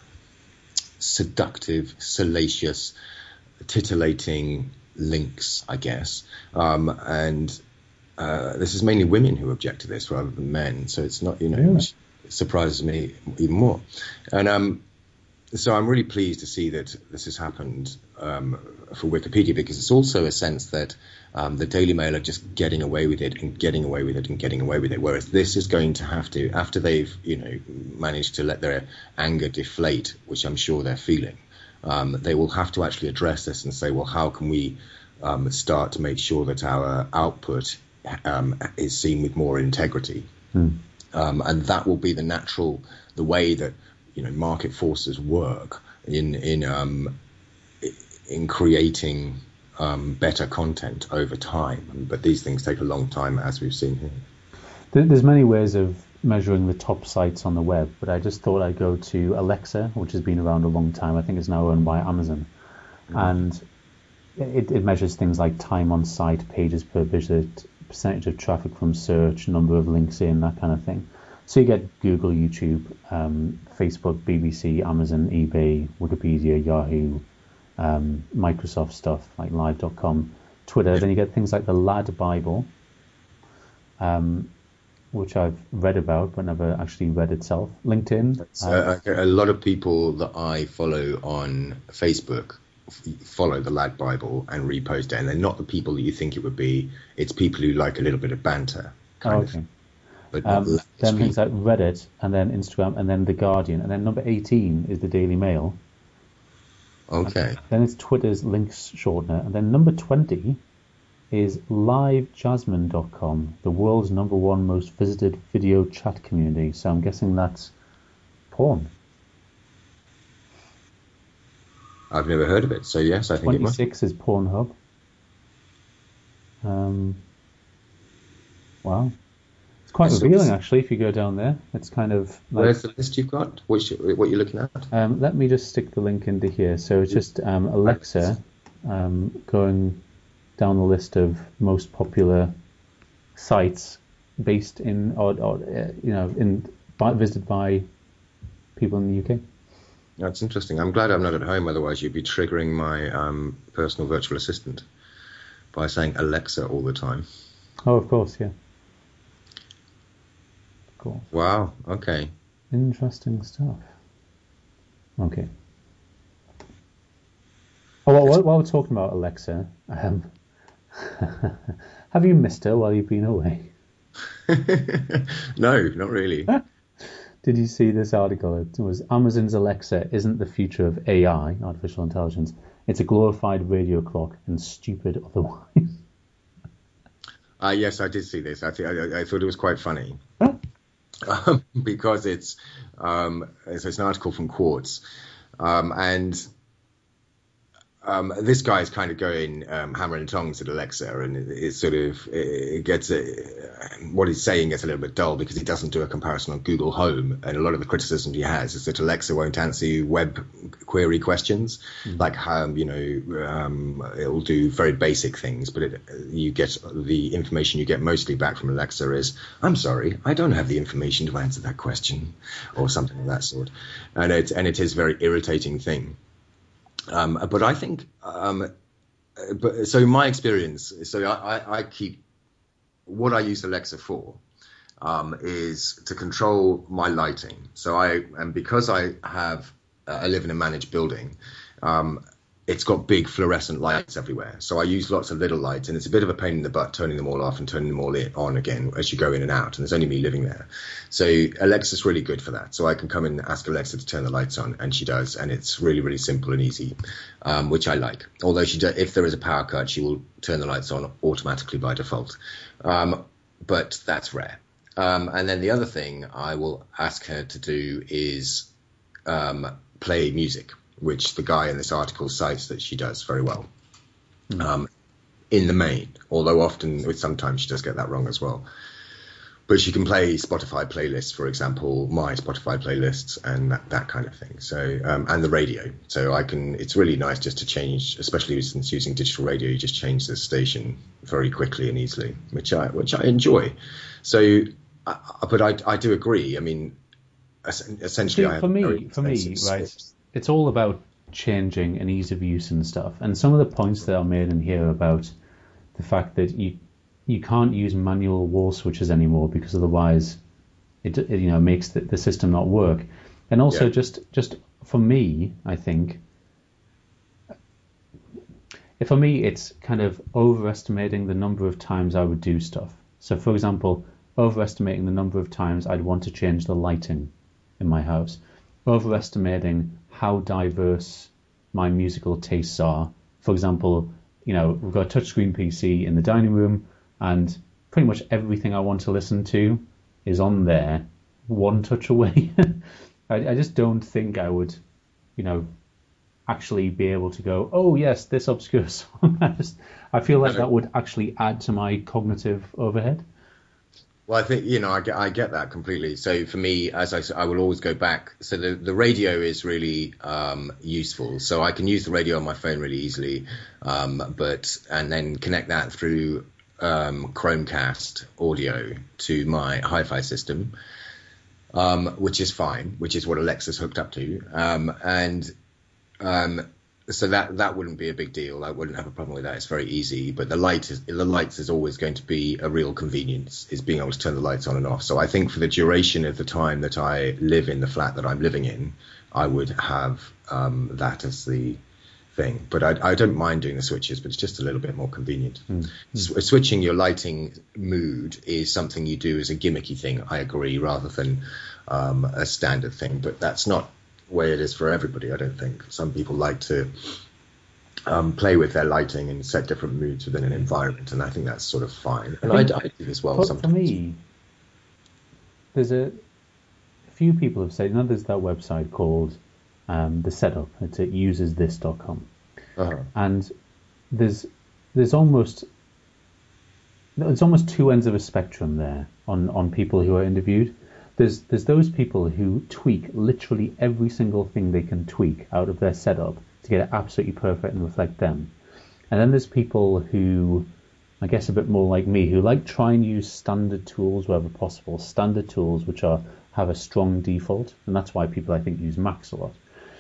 seductive, salacious, titillating links, I guess. Um, and uh, this is mainly women who object to this rather than men. So it's not, you know, Yeah. which surprises me even more. And um, so I'm really pleased to see that this has happened um, for Wikipedia, because it's also a sense that um, the Daily Mail are just getting away with it and getting away with it and getting away with it. Whereas this is going to have to, after they've, you know, managed to let their anger deflate, which I'm sure they're feeling, um, they will have to actually address this and say, well, how can we um, start to make sure that our output um, is seen with more integrity? Mm. Um, and that will be the natural, the way that, you know, market forces work in in um, in creating um, better content over time. But these things take a long time, as we've seen here. There- There's many ways of measuring the top sites on the web, but I just thought I'd go to Alexa, which has been around a long time. I think it's now owned by Amazon. And it, it measures things like time on site, pages per visit, percentage of traffic from search, number of links in, that kind of thing. So you get Google, YouTube, um, Facebook, B B C, Amazon, eBay, Wikipedia, Yahoo, um, Microsoft stuff like live dot com, Twitter. Yeah. Then you get things like the Lad Bible, um, which I've read about but never actually read itself. LinkedIn. Uh, a lot of people that I follow on Facebook f- follow the Lad Bible and repost it, and they're not the people that you think it would be. It's people who like a little bit of banter, kind Oh, of. okay. But not Um, lavish then things people. like Reddit, and then Instagram, and then The Guardian, and then number eighteen is the Daily Mail. Okay. Then it's Twitter's links shortener, and then number twenty is live jasmine dot com, the world's number one most visited video chat community. So I'm guessing that's porn. I've never heard of it, so yes, I think it must. twenty-six is Pornhub. Um, wow. It's quite So revealing, this- actually, if you go down there. It's kind of like... Where's the list you've got? Which, what you're looking at? Um, let me just stick the link into here. So it's just um, Alexa um, going down the list of most popular sites based in, or, or uh, you know, in by, visited by people in the U K. That's interesting. I'm glad I'm not at home, otherwise you'd be triggering my um, personal virtual assistant by saying Alexa all the time. Oh, of course, yeah. Cool. Wow, okay. Interesting stuff. Okay. Oh, well, while, while we're talking about Alexa, um, have you missed her while you've been away? No, not really. Did you see this article? It was Amazon's Alexa isn't the future of A I, artificial intelligence. It's a glorified radio clock and stupid otherwise. Uh, yes, I did see this. I, th- I, I thought it was quite funny. Huh? Um, because it's, um, it's it's an article from Quartz, um, and um, this guy is kind of going um, hammer and tongs at Alexa, and it, it sort of it gets a, what he's saying gets a little bit dull because he doesn't do a comparison on Google Home, and a lot of the criticism he has is that Alexa won't answer you web query questions, mm-hmm. like um, you know um, it'll do very basic things, but it, you get the information you get mostly back from Alexa is, I'm sorry, I don't have the information to answer that question, or something of that sort, and it and it is a very irritating thing. Um, but I think, um, but so my experience, so I, I, I keep, what I use Alexa for um, is to control my lighting. So I, and because I have, uh, I live in a managed building, um, it's got big fluorescent lights everywhere. So I use lots of little lights, and it's a bit of a pain in the butt turning them all off and turning them all in, on again as you go in and out. And there's only me living there. So Alexa's really good for that. So I can come in and ask Alexa to turn the lights on, and she does. And it's really, really simple and easy, um, which I like. Although she do, if there is a power cut, she will turn the lights on automatically by default. Um, but that's rare. Um, and then the other thing I will ask her to do is um, play music, which the guy in this article cites that she does very well. Mm. Um, in the main, although often, sometimes she does get that wrong as well. But she can play Spotify playlists, for example, my Spotify playlists and that, that kind of thing. So, um, and the radio. So I can, it's really nice just to change, especially since using digital radio, you just change the station very quickly and easily, which I, which I enjoy. So, uh, but I, I do agree. I mean, essentially, See, I have for me, for me, right, it's all about changing and ease of use and stuff. And some of the points that are made in here about the fact that you, you can't use manual wall switches anymore because otherwise it, it you know makes the, the system not work. And also yeah. just just for me, I think for me it's kind of overestimating the number of times I would do stuff. So for example, overestimating the number of times I'd want to change the lighting in my house, overestimating how diverse my musical tastes are. For example, you know, we've got a touchscreen P C in the dining room, and pretty much everything I want to listen to is on there, one touch away. I, I just don't think I would, you know, actually be able to go, oh yes, this obscure song. I just, I feel like that would actually add to my cognitive overhead. Well, I think, you know, I get, I get that completely. So for me, as I said, I will always go back. So the, the radio is really um, useful. So I can use the radio on my phone really easily, um, but and then connect that through um, Chromecast audio to my hi-fi system, um, which is fine, which is what Alexa's hooked up to. Um, and um, so that that wouldn't be a big deal. I wouldn't have a problem with that. It's very easy. But the light is, the lights is always going to be a real convenience, is being able to turn the lights on and off. So I think for the duration of the time that I live in the flat that I'm living in, I would have um, that as the thing. But I, I don't mind doing the switches, but it's just a little bit more convenient. Mm. S- switching your lighting mood is something you do as a gimmicky thing, I agree, rather than um, a standard thing. But that's not way it is for everybody, I don't think. Some people like to um, play with their lighting and set different moods within an environment, and I think that's sort of fine. And I, I, I do as well. For, sometimes. For me, there's a, a few people have said, you know, there's that website called um, The Setup. It's at uses this dot com. Uh-huh. And there's there's almost there's almost two ends of a spectrum there on, on people who are interviewed. There's there's those people who tweak literally every single thing they can tweak out of their setup to get it absolutely perfect and reflect them. And then there's people who, I guess a bit more like me, who like try and use standard tools wherever possible, standard tools which are have a strong default, and that's why people I think use Macs a lot.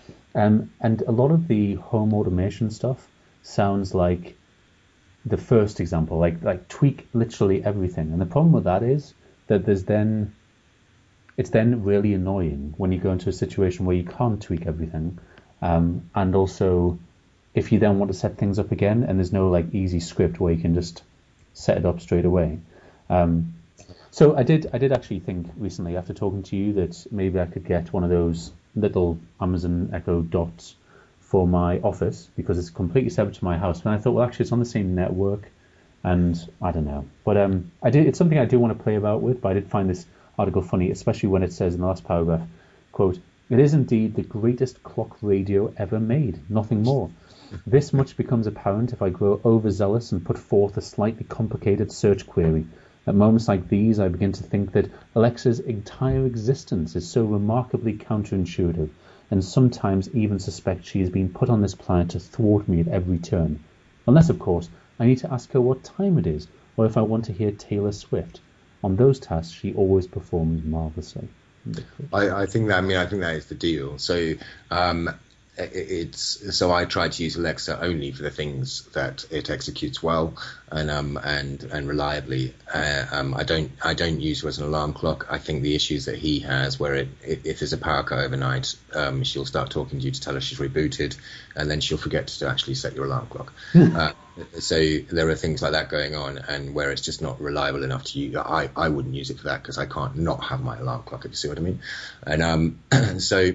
Um, and a lot of the home automation stuff sounds like the first example, like like tweak literally everything. And the problem with that is that there's then It's then really annoying when you go into a situation where you can't tweak everything. Um, and also, if you then want to set things up again and there's no like easy script where you can just set it up straight away. Um, so I did I did actually think recently, after talking to you, that maybe I could get one of those little Amazon Echo Dots for my office, because it's completely separate to my house. And I thought, well, actually, it's on the same network. And I don't know. But um, I did. It's something I do want to play about with, but I did find this article funny, especially when it says in the last paragraph, quote, "It is indeed the greatest clock radio ever made, nothing more. This much becomes apparent if I grow overzealous and put forth a slightly complicated search query. At moments like these, I begin to think that Alexa's entire existence is so remarkably counterintuitive, and sometimes even suspect she has been put on this planet to thwart me at every turn. Unless, of course, I need to ask her what time it is, or if I want to hear Taylor Swift. On those tasks, she always performs marvelously." I, I think that. I mean, I think that is the deal. So, um, it, it's so I try to use Alexa only for the things that it executes well and um and and reliably. Uh, um, I don't I don't use her as an alarm clock. I think the issues that he has, where it, it if there's a power cut overnight, um, she'll start talking to you to tell her she's rebooted, and then she'll forget to actually set your alarm clock. uh, So there are things like that going on, and where it's just not reliable enough to use. I, I wouldn't use it for that, because I can't not have my alarm clock, if you see what I mean. And um, so...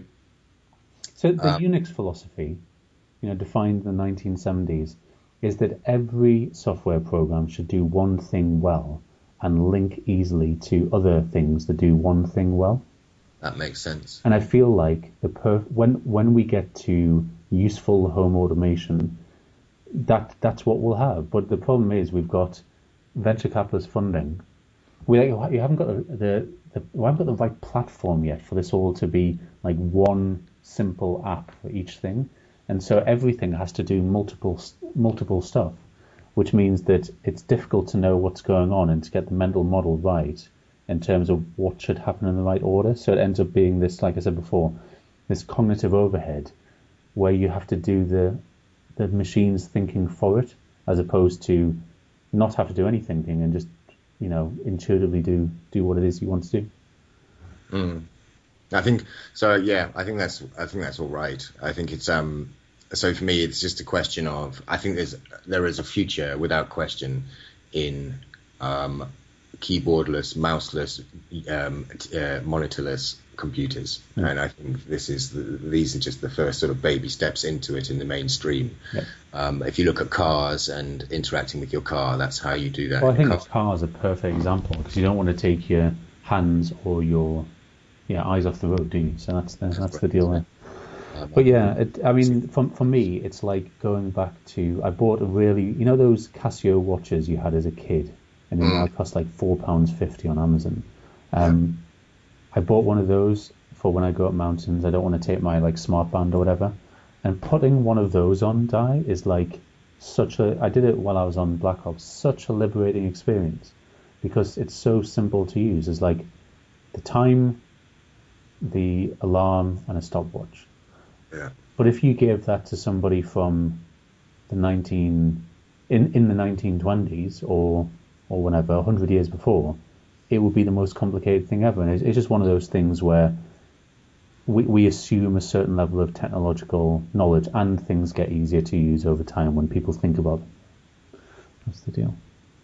So the uh, Unix philosophy, you know, defined in the nineteen seventies, is that every software program should do one thing well, and link easily to other things that do one thing well. That makes sense. And I feel like the perf- when when we get to useful home automation, that that's what we'll have. But the problem is we've got venture capitalist funding. We you haven't got the, the, the we haven't got the right platform yet for this all to be like one simple app for each thing, and so everything has to do multiple multiple stuff, which means that it's difficult to know what's going on and to get the mental model right in terms of what should happen in the right order. So it ends up being this, like I said before, this cognitive overhead where you have to do the the machine's thinking for it, as opposed to not have to do any thinking and just, you know, intuitively do do what it is you want to do. Mm. I think so. Yeah, I think that's I think that's all right. I think it's um. So for me, it's just a question of I think there's there is a future without question in um, keyboardless, mouseless, um, uh, monitorless computers, mm. and I think this is the, these are just the first sort of baby steps into it in the mainstream. Yep. Um, if you look at cars and interacting with your car, that's how you do that. Well, I think car. cars are a perfect example because you don't want to take your hands or your yeah eyes off the road, do you? So that's the, that's, that's the deal there. Um, but yeah, it, I mean, for for me, it's like going back to I bought a really you know those Casio watches you had as a kid, and they mm. now cost like four pounds fifty on Amazon. Um, yeah. I bought one of those for when I go up mountains. I don't want to take my like smart band or whatever. And putting one of those on, Di, is like such a. I did it while I was on Black Ops. Such a liberating experience because it's so simple to use. It's like the time, the alarm, and a stopwatch. Yeah. But if you gave that to somebody from the nineteen in in the nineteen twenties or or whenever, a hundred years before, it would be the most complicated thing ever. And it's, it's just one of those things where we we assume a certain level of technological knowledge, and things get easier to use over time when people think about them. That's the deal.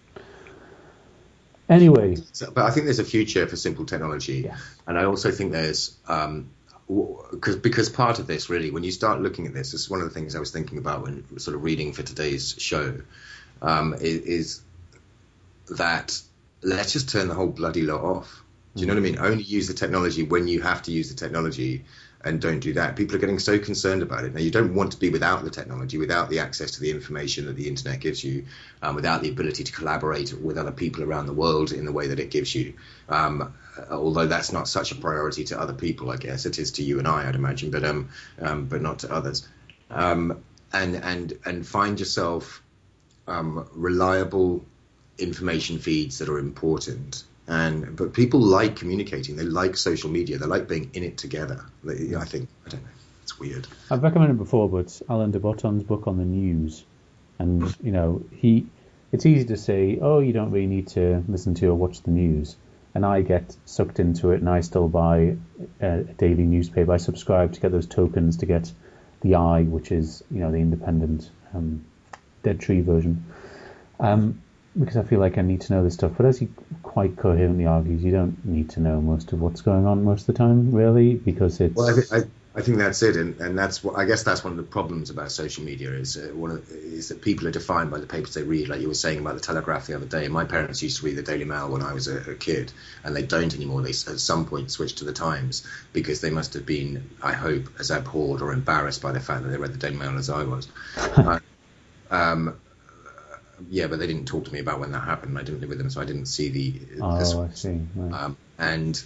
Anyway, so, but I think there's a future for simple technology, yeah. and I also think there's um, because because part of this really, when you start looking at this, this is one of the things I was thinking about when sort of reading for today's show, um, is, is that let's just turn the whole bloody lot off. Do you know what I mean? Only use the technology when you have to use the technology, and don't do that. People are getting so concerned about it. Now, you don't want to be without the technology, without the access to the information that the internet gives you, um, without the ability to collaborate with other people around the world in the way that it gives you. Um, although that's not such a priority to other people, I guess it is to you and I, I'd imagine, but um, um but not to others. Um, and and and find yourself um, reliable information feeds that are important. And but people like communicating. They like social media. They like being in it together. They, I think I don't know. It's weird. I've recommended before, but Alain de Botton's book on the news, and you know he. It's easy to say, oh, you don't really need to listen to or watch the news, and I get sucked into it, and I still buy a, a daily newspaper. I subscribe to get those tokens to get the Eye, which is you know the independent um, Dead Tree version. Um, because I feel like I need to know this stuff. But as he quite coherently argues, you don't need to know most of what's going on most of the time, really, because it's... Well, I, th- I, I think that's it, and, and that's what I guess that's one of the problems about social media is uh, one of, is that people are defined by the papers they read, like you were saying about the Telegraph the other day. My parents used to read the Daily Mail when I was a, a kid, and they don't anymore. They at some point switched to the Times because they must have been, I hope, as abhorred or embarrassed by the fact that they read the Daily Mail as I was. uh, um, Yeah, but they didn't talk to me about when that happened. I didn't live with them, so I didn't see the. Oh, this, I see. Right. Um, and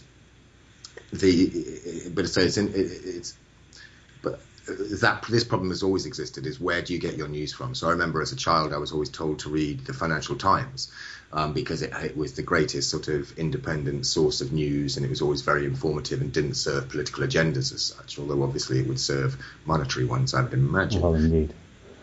the, but so it's, in, it, it's, but that this problem has always existed. Is where do you get your news from? So I remember as a child, I was always told to read the Financial Times um, because it, it was the greatest sort of independent source of news, and it was always very informative and didn't serve political agendas as such. Although obviously it would serve monetary ones, I would imagine. Well, indeed.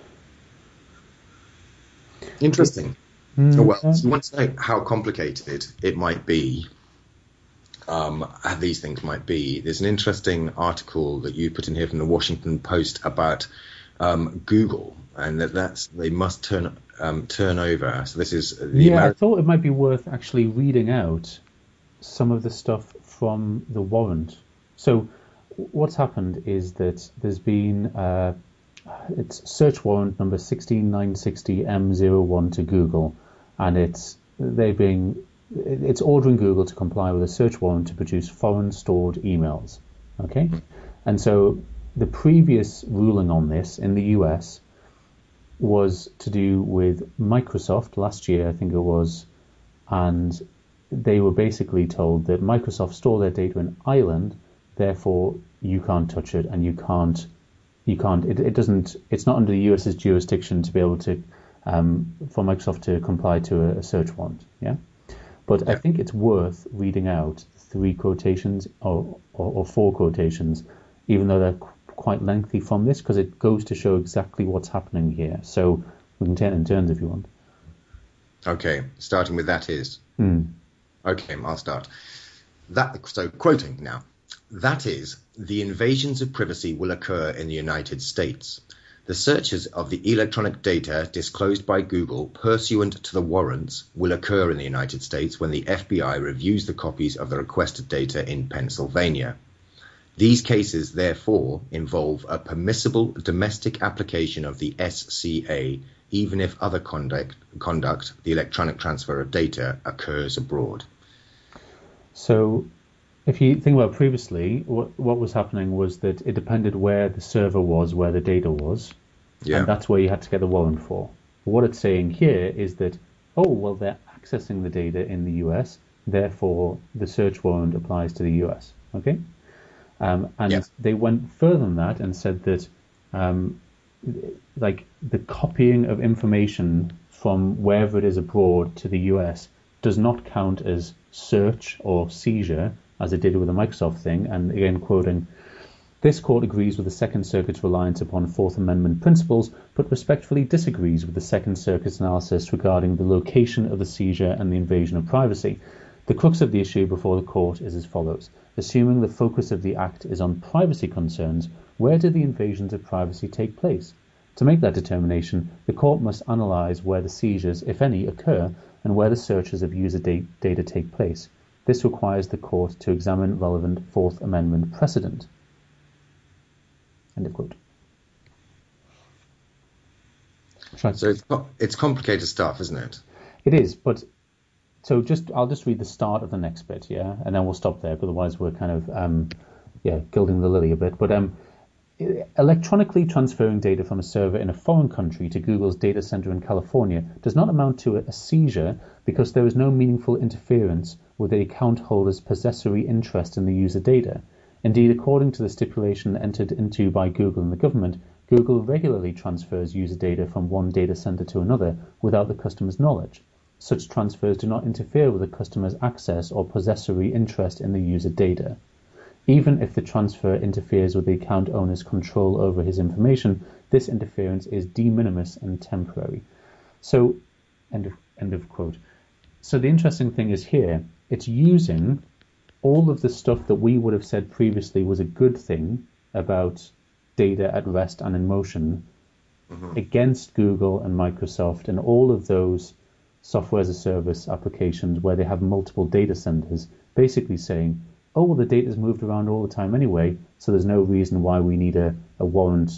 Interesting. Mm, oh, well, yeah. so you want to know how complicated it might be, um, how these things might be. There's an interesting article that you put in here from the Washington Post about um, Google, and that that's they must turn um, turn over. So this is the yeah. Ameri- I thought it might be worth actually reading out some of the stuff from the warrant. So what's happened is that there's been. Uh, It's search warrant number one six nine six zero M zero one to Google, and it's they being it's ordering Google to comply with a search warrant to produce foreign stored emails. Okay, and so the previous ruling on this in the U S was to do with Microsoft last year, I think it was, and they were basically told that Microsoft store their data in Ireland, therefore you can't touch it, and you can't, you can't. It, it doesn't. It's not under the US's jurisdiction to be able to, um, for Microsoft to comply to a, a search warrant. Yeah, but yeah. I think it's worth reading out three quotations or, or, or four quotations, even though they're qu- quite lengthy from this, because it goes to show exactly what's happening here. So we can take it in turns if you want. Okay, starting with that is. Hmm. Okay, I'll start. That so quoting now. That is, the invasions of privacy will occur in the United States. The searches of the electronic data disclosed by Google pursuant to the warrants will occur in the United States when the F B I reviews the copies of the requested data in Pennsylvania. These cases, therefore, involve a permissible domestic application of the S C A, even if other conduct, conduct, the electronic transfer of data, occurs abroad. So if you think about previously, what, what was happening was that it depended where the server was, where the data was, yeah. and that's where you had to get the warrant for. But what it's saying here is that, oh, well, they're accessing the data in the U S, therefore the search warrant applies to the U S, okay? Um, and yeah. they went further than that and said that um, like the copying of information from wherever it is abroad to the U S does not count as search or seizure, as it did with the Microsoft thing. And again, quoting, this court agrees with the Second Circuit's reliance upon Fourth Amendment principles, but respectfully disagrees with the Second Circuit's analysis regarding the location of the seizure and the invasion of privacy. The crux of the issue before the court is as follows. Assuming the focus of the Act is on privacy concerns, where do the invasions of privacy take place? To make that determination, the court must analyse where the seizures, if any, occur and where the searches of user da- data take place. This requires the court to examine relevant Fourth Amendment precedent. End of quote. So it's, it's complicated stuff, isn't it? It is, but so just I'll just read the start of the next bit, yeah, and then we'll stop there. But otherwise, we're kind of um, yeah, gilding the lily a bit. But um, electronically transferring data from a server in a foreign country to Google's data center in California does not amount to a seizure because there is no meaningful interference with the account holder's possessory interest in the user data. Indeed, according to the stipulation entered into by Google and the government, Google regularly transfers user data from one data center to another without the customer's knowledge. Such transfers do not interfere with the customer's access or possessory interest in the user data. Even if the transfer interferes with the account owner's control over his information, this interference is de minimis and temporary. So, end of, end of quote. So the interesting thing is here, it's using all of the stuff that we would have said previously was a good thing about data at rest and in motion mm-hmm. against Google and Microsoft and all of those software as a service applications where they have multiple data centers, basically saying, oh, well, the data's moved around all the time anyway, so there's no reason why we need a, a warrant.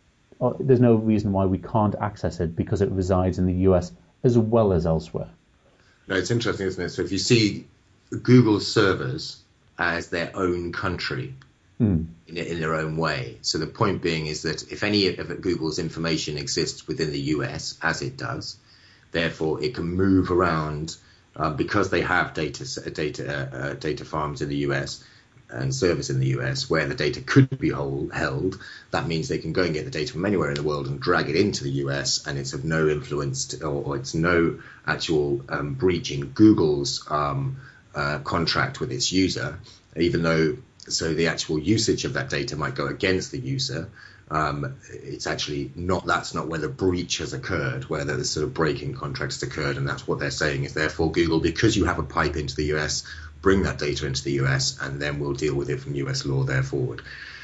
Or there's no reason why we can't access it because it resides in the U S as well as elsewhere. No, it's interesting, isn't it? So if you see Google servers as their own country mm. in, in their own way, so the point being is that if any of Google's information exists within the U S, as it does, therefore it can move around uh, because they have data data uh, data farms in the U S and servers in the U S where the data could be hold, held. That means they can go and get the data from anywhere in the world and drag it into the U S, and it's of no influence to, or, or it's no actual um, breach in Google's um, uh, contract with its user, even though so the actual usage of that data might go against the user. Um, it's actually not, that's not where the breach has occurred, where the sort of breaking contracts occurred, and that's what they're saying is therefore Google, because you have a pipe into the U S, bring that data into the U S, and then we'll deal with it from U S law there forward,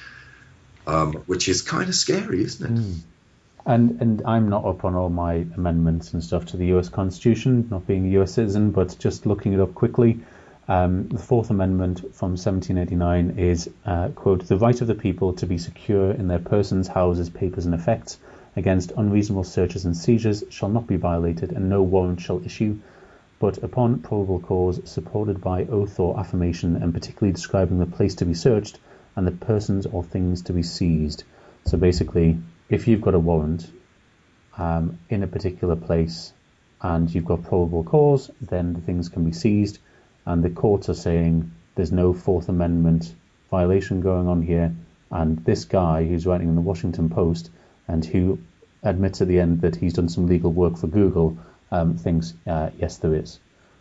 um, which is kind of scary, isn't it? Mm. And and I'm not up on all my amendments and stuff to the U S Constitution, not being a U S citizen, but just looking it up quickly. Um, the Fourth Amendment from seventeen eighty-nine is, uh, quote, the right of the people to be secure in their persons, houses, papers and effects against unreasonable searches and seizures shall not be violated, and no warrant shall issue, but upon probable cause supported by oath or affirmation, and particularly describing the place to be searched and the persons or things to be seized. So basically, if you've got a warrant um, in a particular place and you've got probable cause, then the things can be seized, and the courts are saying there's no Fourth Amendment violation going on here, and this guy who's writing in the Washington Post and who admits at the end that he's done some legal work for Google um, thinks, uh, yes, there is.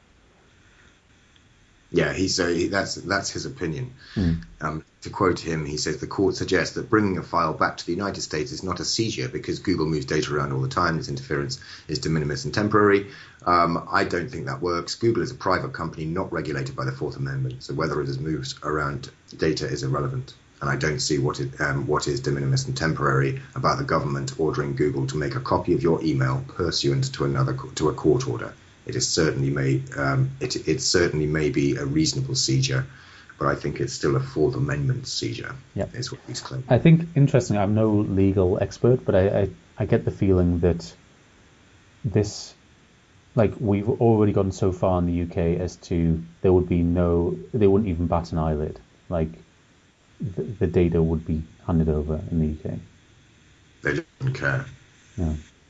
Yeah, he's uh, he, that's that's his opinion. Mm. Um, to quote him, he says the court suggests that bringing a file back to the United States is not a seizure because Google moves data around all the time. This interference is de minimis and temporary. Um, I don't think that works. Google is a private company not regulated by the Fourth Amendment, so whether it has moved around data is irrelevant. And I don't see what it, um, what is de minimis and temporary about the government ordering Google to make a copy of your email pursuant to another to a court order. It is certainly may um, it it certainly may be a reasonable seizure, but I think it's still a Fourth Amendment seizure. Yep. Is what he's claiming. I think interestingly, I'm no legal expert, but I, I I get the feeling that this, like we've already gotten so far in the U K as to there would be no, they wouldn't even bat an eyelid. Like the, the data would be handed over in the U K. They don't care. Yeah.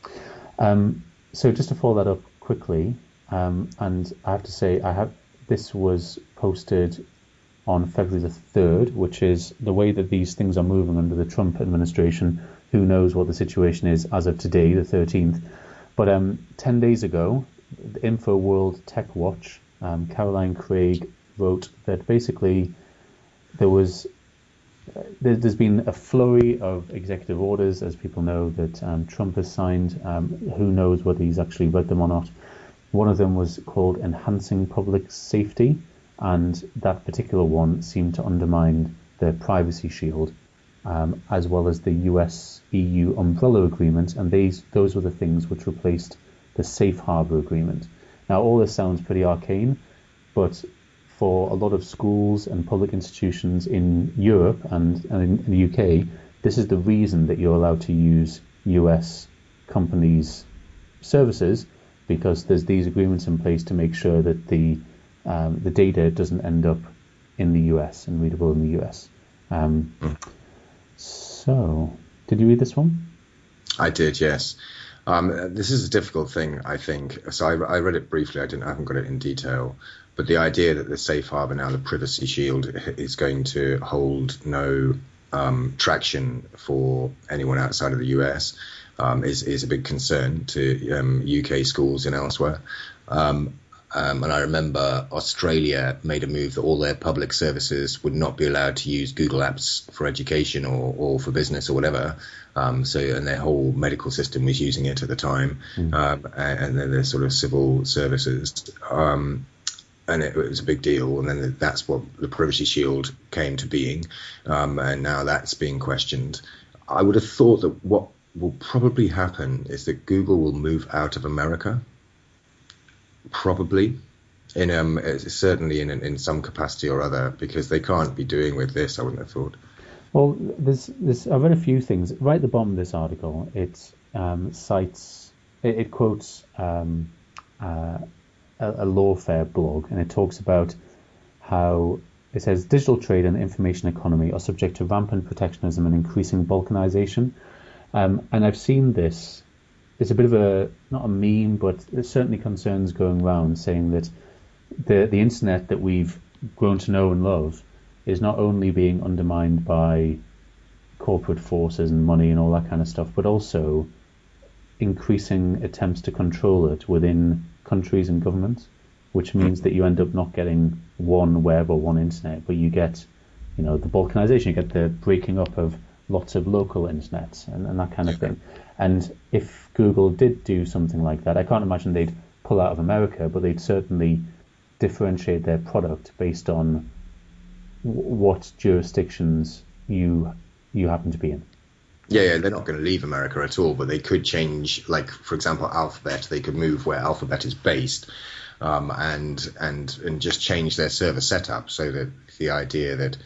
Um, so just to follow that up quickly, um, and I have to say, I have this was posted on February the third, which is the way that these things are moving under the Trump administration. Who knows what the situation is as of today, the thirteenth. But um, ten days ago, the InfoWorld Tech Watch, um, Caroline Craig wrote that basically there was uh, there, there's been a flurry of executive orders, as people know, that um, Trump has signed. Um, who knows whether he's actually read them or not. One of them was called Enhancing Public Safety, and that particular one seemed to undermine the Privacy Shield, um, as well as the U S E U Umbrella Agreement, and these those were the things which replaced the Safe Harbor Agreement. Now, all this sounds pretty arcane, but for a lot of schools and public institutions in Europe and, and in the U K, this is the reason that you're allowed to use U S companies' services, because there's these agreements in place to make sure that the um, the data doesn't end up in the U S and readable in the U S. Um, mm. So, did you read this one? I did, yes. Um, this is a difficult thing, I think. So I, I read it briefly. I didn't. I haven't got it in detail. But the idea that the Safe Harbor, now the Privacy Shield, is going to hold no um, traction for anyone outside of the U S um, is is a big concern to um, U K schools and elsewhere. Um, Um, and I remember Australia made a move that all their public services would not be allowed to use Google Apps for education or, or for business or whatever. Um, so, and their whole medical system was using it at the time, mm. um, and, and then their sort of civil services. Um, and it, it was a big deal. And then that's what the Privacy Shield came to being. Um, and now that's being questioned. I would have thought that what will probably happen is that Google will move out of America. Probably, in um, certainly in in some capacity or other, because they can't be doing with this. I wouldn't have thought. Well, there's there's I've read a few things. Right at the bottom of this article, it um, cites it, it quotes um, uh, a, a Lawfare blog, and it talks about how it says digital trade and information economy are subject to rampant protectionism and increasing balkanization. Um, and I've seen this. It's a bit of a, not a meme, but there's certainly concerns going around saying that the the internet that we've grown to know and love is not only being undermined by corporate forces and money and all that kind of stuff, but also increasing attempts to control it within countries and governments, which means that you end up not getting one web or one internet, but you get, you know, the balkanization, you get the breaking up of lots of local internets and, and that kind of thing. And if Google did do something like that, I can't imagine they'd pull out of America, but they'd certainly differentiate their product based on w- what jurisdictions you you happen to be in. Yeah, yeah, they're not going to leave America at all, but they could change, like, for example, Alphabet. They could move where Alphabet is based um, and and and just change their server setup so that the idea that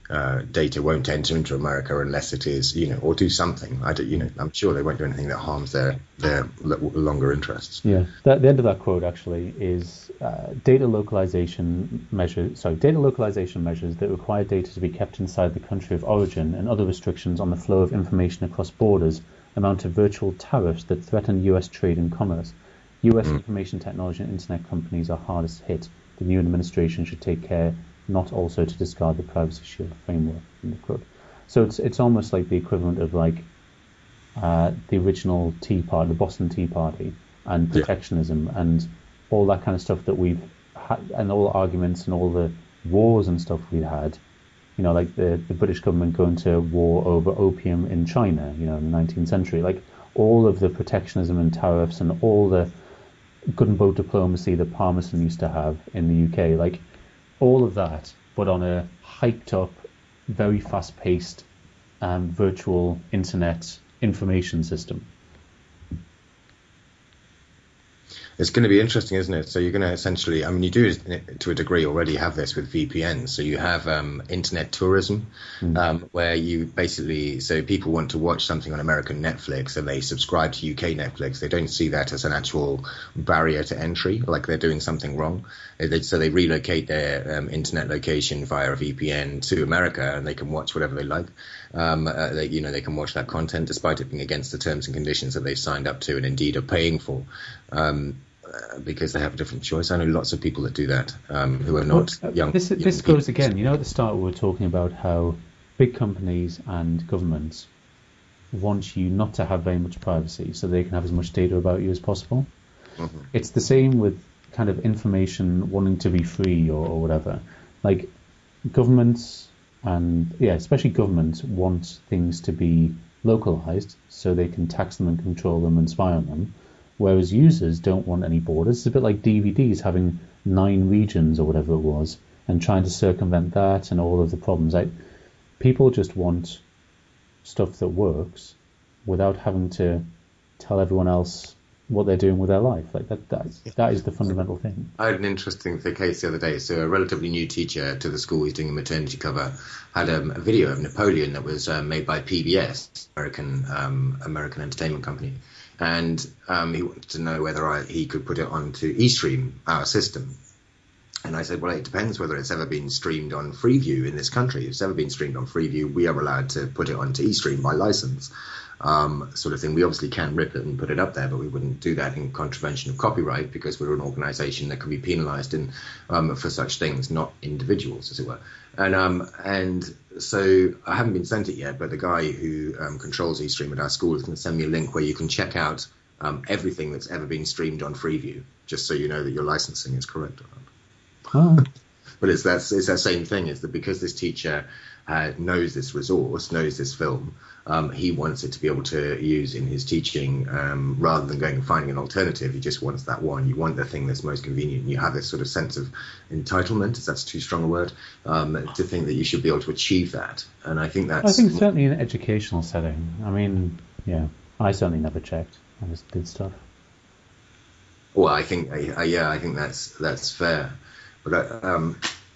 uh, data won't enter into America unless it is, you know, or do something. I don't, you know, I'm sure they won't do anything that harms their their longer interests. Yeah, that, the end of that quote actually is uh, data localization measures. Sorry, data localization measures that require data to be kept inside the country of origin and other restrictions on the flow of information across borders amount to virtual tariffs that threaten U S trade and commerce. U S mm. information technology and internet companies are hardest hit. The new administration should take care not also to discard the privacy shield framework in the quote. So it's it's almost like the equivalent of like uh, the original Tea Party, the Boston Tea Party, and protectionism yeah. and all that kind of stuff that we've had, and all the arguments and all the wars and stuff we had. You know, like the, the British government going to war over opium in China, you know, in the nineteenth century. Like all of the protectionism and tariffs and all the gunboat diplomacy that Palmerston used to have in the U K, like all of that, but on a hiked up, very fast paced um, virtual internet information system. It's going to be interesting, isn't it? So you're going to essentially, I mean, you do to a degree already have this with V P Ns. So you have um, internet tourism, mm. um, where you basically, so people want to watch something on American Netflix and they subscribe to U K Netflix. They don't see that as an actual barrier to entry, like they're doing something wrong. They, so they relocate their um, internet location via a V P N to America, and they can watch whatever they like. Um, uh, they, you know, they can watch that content despite it being against the terms and conditions that they've signed up to and indeed are paying for. Um, Uh, because they have a different choice. I know lots of people that do that, um, who are not well, uh, young. This, young this people. goes again. You know, at the start we were talking about how big companies and governments want you not to have very much privacy so they can have as much data about you as possible. Mm-hmm. It's the same with kind of information wanting to be free or, or whatever. Like governments and, yeah, especially governments want things to be localized so they can tax them and control them and spy on them. Whereas users don't want any borders. It's a bit like D V Ds having nine regions or whatever it was and trying to circumvent that and all of the problems. Like, people just want stuff that works without having to tell everyone else what they're doing with their life. Like that, that, is, that is the fundamental thing. I had an interesting case the other day. So a relatively new teacher to the school who's doing a maternity cover had um, a video of Napoleon that was uh, made by P B S, American um, American entertainment company. And um, he wanted to know whether I, he could put it onto eStream, our system. And I said, well, it depends whether it's ever been streamed on Freeview in this country. If it's ever been streamed on Freeview, we are allowed to put it onto eStream by license, um, sort of thing. We obviously can rip it and put it up there, but we wouldn't do that in contravention of copyright because we're an organisation that can be penalised in, um, for such things, not individuals, as it were. And um, and so I haven't been sent it yet, but the guy who um, controls eStream at our school is going to send me a link where you can check out um, everything that's ever been streamed on Freeview, just so you know that your licensing is correct or not. Oh. But it's that, it's that same thing, is that because this teacher uh, knows this resource, knows this film, um, he wants it to be able to use in his teaching um, rather than going and finding an alternative. He just wants that one. You want the thing that's most convenient. You have this sort of sense of entitlement, if that's too strong a word, um, to think that you should be able to achieve that. And I think that's... I think certainly in an educational setting. I mean, yeah, I certainly never checked. I just did stuff. Well, I think, uh, yeah, I think that's that's fair. But um,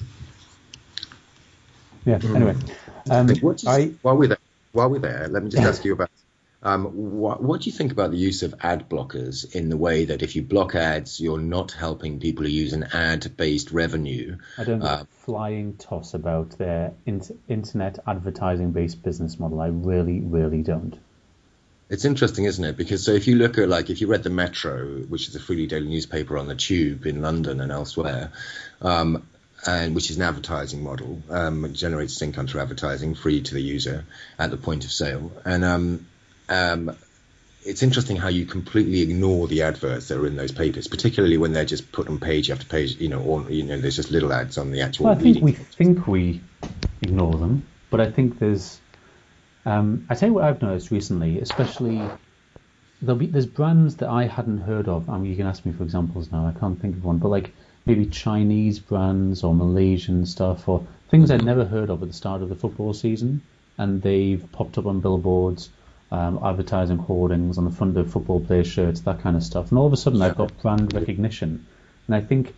yeah. Anyway, um, what you, I, while we're there, while we're there, let me just ask you about um, what, what do you think about the use of ad blockers in the way that if you block ads, you're not helping people who use an ad-based revenue? I don't give uh, a flying toss about their in- internet advertising-based business model. I really, really don't. It's interesting, isn't it? Because so if you look at, like, if you read the Metro, which is a freely daily newspaper on the Tube in London and elsewhere, um, and which is an advertising model, um, it generates income through advertising, free to the user at the point of sale. And um, um, it's interesting how you completely ignore the adverts that are in those papers, particularly when they're just put on page after page, you know, or, you know, there's just little ads on the actual. Well, I think we think we ignore them, but I think there's. Um, I tell you what I've noticed recently, especially there'll be there's brands that I hadn't heard of. I mean, you can ask me for examples now. I can't think of one, but like maybe Chinese brands or Malaysian stuff or things I'd never heard of at the start of the football season, and they've popped up on billboards, um, advertising hoardings on the front of football player shirts, that kind of stuff. And all of a sudden, I've got brand recognition, and I think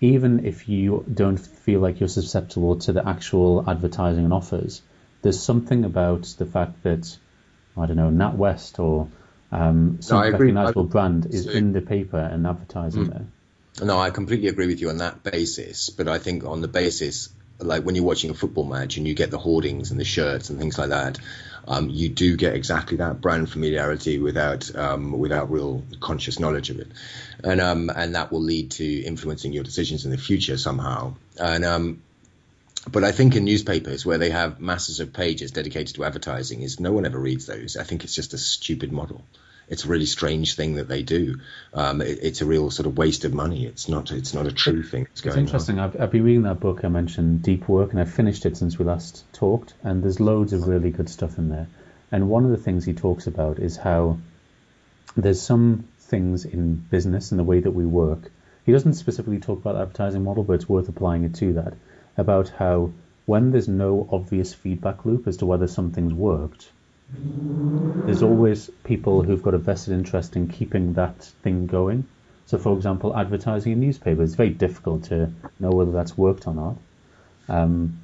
even if you don't feel like you're susceptible to the actual advertising and offers, there's something about the fact that, I don't know, NatWest or um, some No, I agree. recognizable I- brand is so- in the paper and advertising there. No, I completely agree with you on that basis, but I think on the basis, like when you're watching a football match and you get the hoardings and the shirts and things like that, um, you do get exactly that brand familiarity without um, without real conscious knowledge of it, and um, and that will lead to influencing your decisions in the future somehow. And um, but I think in newspapers where they have masses of pages dedicated to advertising, is no one ever reads those. I think it's just a stupid model. It's a really strange thing that they do. Um, it, it's a real sort of waste of money. It's not. It's not a true thing that's It's going interesting. I've, I've been reading that book I mentioned, Deep Work, and I've finished it since we last talked, and there's loads of really good stuff in there. And one of the things he talks about is how there's some things in business and the way that we work. He doesn't specifically talk about the advertising model, but it's worth applying it to that, about how when there's no obvious feedback loop as to whether something's worked, there's always people who've got a vested interest in keeping that thing going. So, for example, advertising in newspapers, it's very difficult to know whether that's worked or not. Um,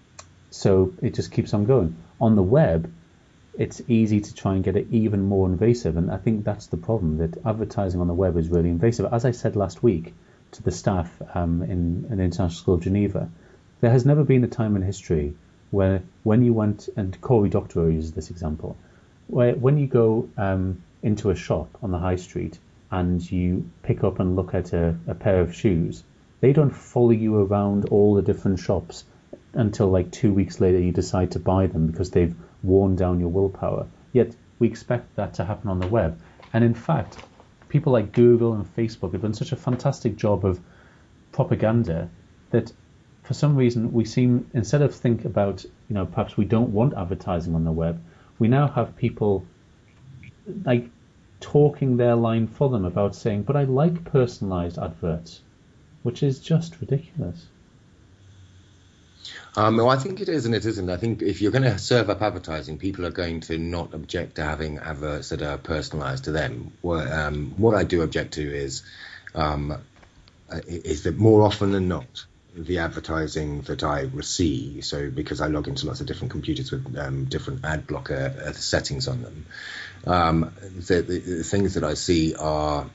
so it just keeps on going. On the web, it's easy to try and get it even more invasive, and I think that's the problem, that advertising on the web is really invasive. As I said last week to the staff um, in an International School of Geneva, there has never been a time in history where when you went, and Cory Doctorow uses this example, where when you go um, into a shop on the high street and you pick up and look at a, a pair of shoes, they don't follow you around all the different shops until like two weeks later you decide to buy them because they've worn down your willpower. Yet we expect that to happen on the web. And in fact, people like Google and Facebook have done such a fantastic job of propaganda that for some reason we seem, instead of think about, you know, perhaps we don't want advertising on the web, we now have people like talking their line for them about saying, but I like personalized adverts, which is just ridiculous. Um, well, I think it is and it isn't. I think if you're going to serve up advertising, people are going to not object to having adverts that are personalised to them. What, um, what I do object to is um, is that more often than not, the advertising that I receive, so because I log into lots of different computers with um, different ad blocker uh, settings on them, um, the, the, the things that I see are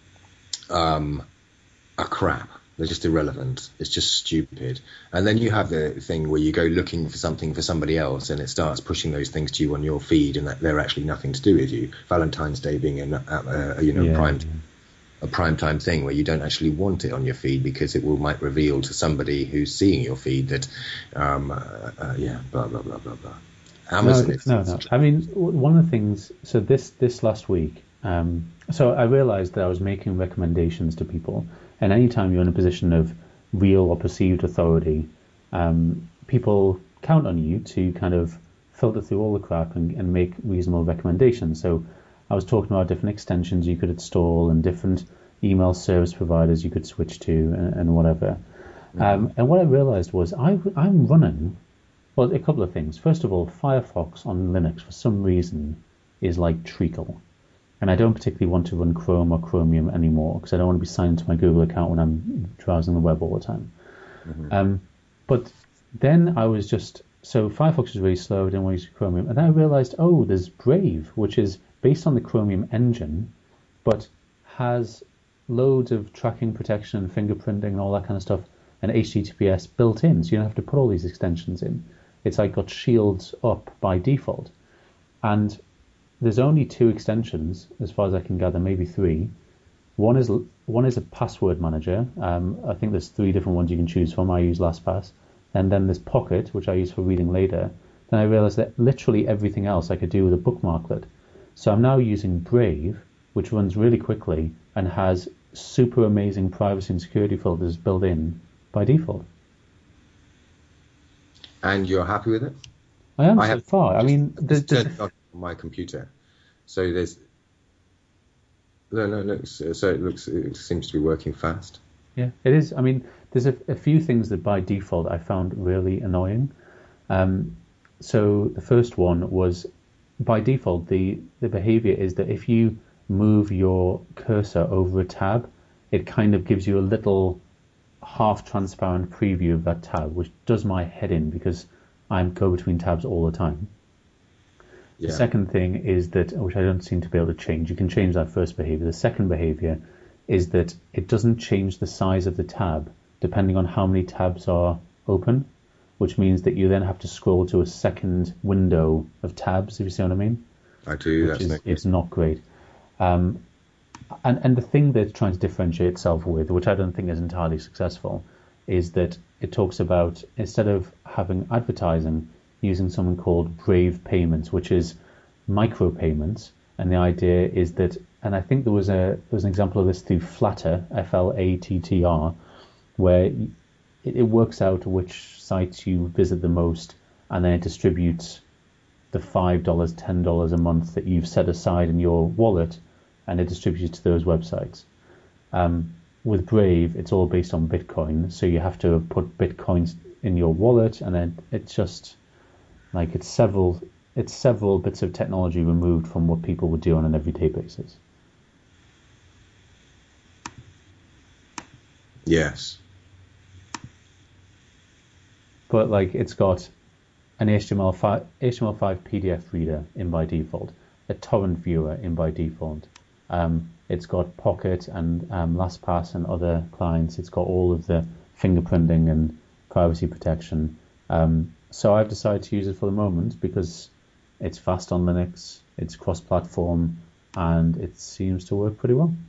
um, are crap. They're just irrelevant. It's just stupid. And then you have the thing where you go looking for something for somebody else and it starts pushing those things to you on your feed and that they're actually nothing to do with you. Valentine's Day being a, a, a you know, Yeah. prime a prime time thing where you don't actually want it on your feed because it will might reveal to somebody who's seeing your feed that, um, uh, uh, yeah, blah, blah, blah, blah, blah. Amazon no, is... no, no. I mean, w- one of the things, so this, this last week, um, so I realized that I was making recommendations to people, and anytime you're in a position of real or perceived authority, um, people count on you to kind of filter through all the crap and, and make reasonable recommendations. So I was talking about different extensions you could install and different email service providers you could switch to and, and whatever. Mm-hmm. Um, and what I realized was I, I'm running, well, a couple of things. First of all, Firefox on Linux for some reason is like treacle. And I don't particularly want to run Chrome or Chromium anymore because I don't want to be signed into my Google account when I'm browsing the web all the time. Mm-hmm. Um, but then I was just, so Firefox is really slow, I didn't want to use Chromium. And then I realized, oh, there's Brave, which is based on the Chromium engine, but has loads of tracking protection and fingerprinting and all that kind of stuff and H T T P S built in. So you don't have to put all these extensions in. It's like got shields up by default. And there's only two extensions, as far as I can gather, maybe three. One is one is a password manager. Um, I think there's three different ones you can choose from. I use LastPass. And then there's Pocket, which I use for reading later. Then I realized that literally everything else I could do with a bookmarklet. So I'm now using Brave, which runs really quickly and has super amazing privacy and security filters built in by default. And you're happy with it? I am I so have far. I mean, there's, there's turned it on my computer, so there's no, no, no. So so it looks, it seems to be working fast. Yeah, it is. I mean, there's a, a few things that by default I found really annoying. Um, so the first one was, by default, the, the behavior is that if you move your cursor over a tab, it kind of gives you a little half-transparent preview of that tab, which does my head in because I go between tabs all the time. Yeah. The second thing is that, which I don't seem to be able to change, you can change that first behavior. The second behavior is that it doesn't change the size of the tab depending on how many tabs are open, which means that you then have to scroll to a second window of tabs, if you see what I mean. I do. Which That's is, it's not great. Um, and, and the thing that it's trying to differentiate itself with, which I don't think is entirely successful, is that it talks about, instead of having advertising, using something called Brave Payments, which is micropayments. And the idea is that, and I think there was a there was an example of this through Flattr, F L A T T R, where it, it works out which sites you visit the most, and then it distributes the five dollars, ten dollars a month that you've set aside in your wallet, and it distributes to those websites. Um, with Brave, it's all based on Bitcoin, so you have to put Bitcoins in your wallet, and then it's just like it's several it's several bits of technology removed from what people would do on an everyday basis. Yes. But like it's got an H T M L five, H T M L five P D F reader in by default, a torrent viewer in by default. Um, it's got Pocket and um, LastPass and other clients. It's got all of the fingerprinting and privacy protection. Um, so I've decided to use it for the moment because it's fast on Linux, it's cross-platform, and it seems to work pretty well.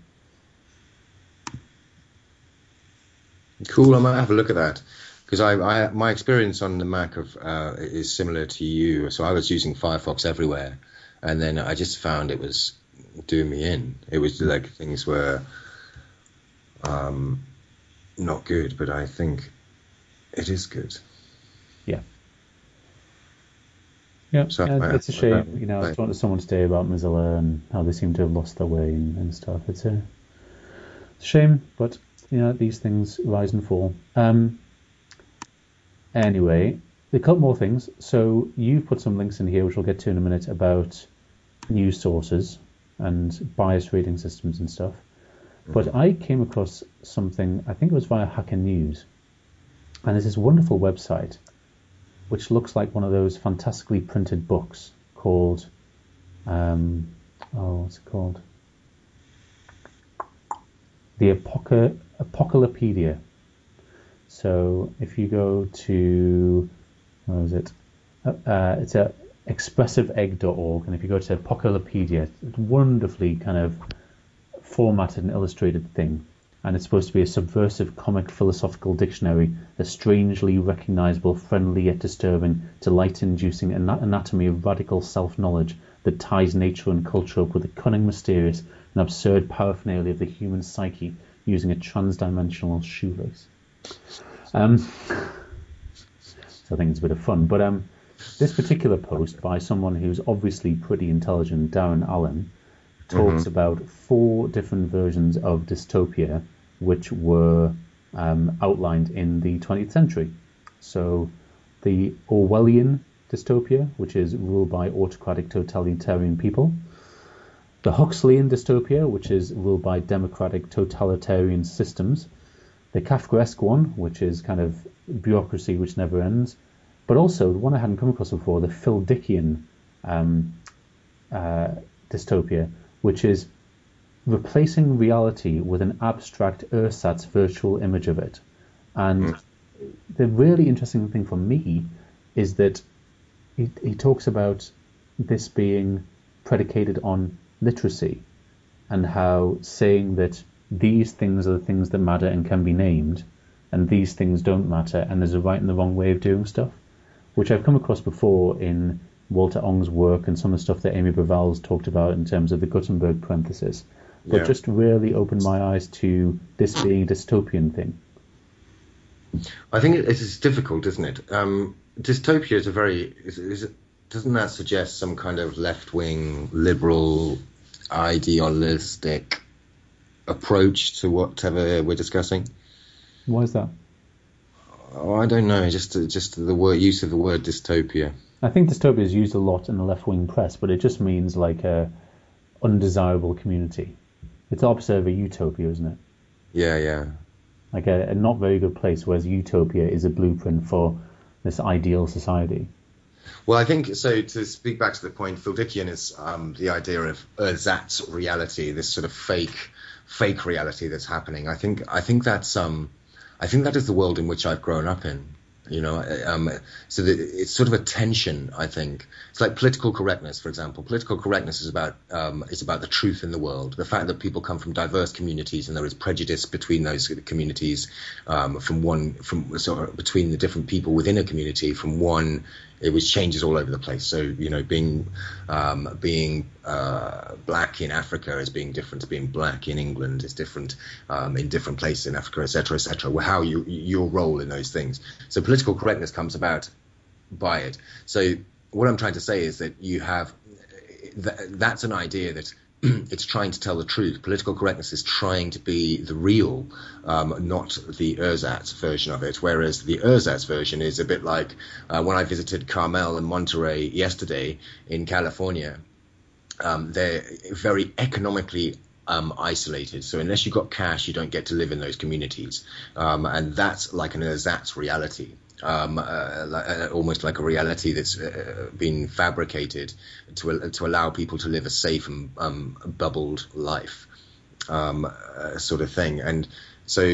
Cool. I might have a look at that. Because I, I, my experience on the Mac of, uh, is similar to you. So I was using Firefox everywhere, and then I just found it was doing me in. It was like things were um, not good, but I think it is good. Yeah. Yeah, so yeah it's a shame. You know, I was talking to someone today about Mozilla and how they seem to have lost their way and, and stuff. It's a, it's a shame, but you know, these things rise and fall. Um, Anyway, a couple more things. So you've put some links in here, which we'll get to in a minute, about news sources and bias rating systems and stuff. Mm-hmm. But I came across something, I think it was via Hacker News, and there's this wonderful website which looks like one of those fantastically printed books called, um, oh, what's it called? The Apoca- Apocalypedia. So if you go to, what is it? Uh, it's at expressive egg dot org, and if you go to Apocalypedia, it's a wonderfully kind of formatted and illustrated thing, and it's supposed to be a subversive comic philosophical dictionary, a strangely recognizable, friendly yet disturbing, delight-inducing anatomy of radical self-knowledge that ties nature and culture up with the cunning, mysterious, and absurd paraphernalia of the human psyche using a trans-dimensional shoelace. Um, so I think it's a bit of fun. But um, this particular post by someone who's obviously pretty intelligent, Darren Allen, talks mm-hmm. about four different versions of dystopia which were um, outlined in the twentieth century. So the Orwellian dystopia, which is ruled by autocratic totalitarian people. The Huxleyan dystopia, which is ruled by democratic totalitarian systems. The Kafkaesque one, which is kind of bureaucracy which never ends, but also the one I hadn't come across before, the Phil Dickian um, uh, dystopia, which is replacing reality with an abstract ersatz virtual image of it. And mm. the really interesting thing for me is that he, he talks about this being predicated on literacy, and how saying that these things are the things that matter and can be named, and these things don't matter, and there's a right and the wrong way of doing stuff, which I've come across before in Walter Ong's work and some of the stuff that Amy Bravell's talked about in terms of the Gutenberg parenthesis, but yeah. just really opened my eyes to this being a dystopian thing. I think it's difficult, isn't it? Um, dystopia is a very, is, is it, doesn't that suggest some kind of left-wing, liberal, idealistic approach to whatever we're discussing? Why is that? Oh, I don't know. Just just the word use of the word dystopia. I think dystopia is used a lot in the left-wing press, but it just means like a undesirable community. It's the opposite of a utopia, isn't it? Yeah, yeah. like a, a not very good place, whereas utopia is a blueprint for this ideal society. Well, I think, so to speak back to the point, Phil Dickian is um, the idea of ersatz reality, this sort of fake, fake reality that's happening. I think, I think that's, um, I think that is the world in which I've grown up in. You know, um, so that it's sort of a tension. I think it's like political correctness, for example. Political correctness is about um, is about the truth in the world, the fact that people come from diverse communities and there is prejudice between those communities, um, from one from sort of between the different people within a community. From one, it was changes all over the place. So you know, being um, being uh, black in Africa is being different to being black in England is different um, in different places in Africa, et cetera, et cetera. How you your role in those things. So political correctness comes about by it. So what I'm trying to say is that you have th- that's an idea that it's trying to tell the truth. Political correctness is trying to be the real, um, not the ersatz version of it. Whereas the ersatz version is a bit like uh, when I visited Carmel and Monterey yesterday in California. Um, they're very economically Um, isolated. So unless you've got cash, you don't get to live in those communities. Um, and that's like an ersatz reality, um, uh, like, uh, almost like a reality that's uh, been fabricated to uh, to allow people to live a safe and um, bubbled life, um, uh, sort of thing. And so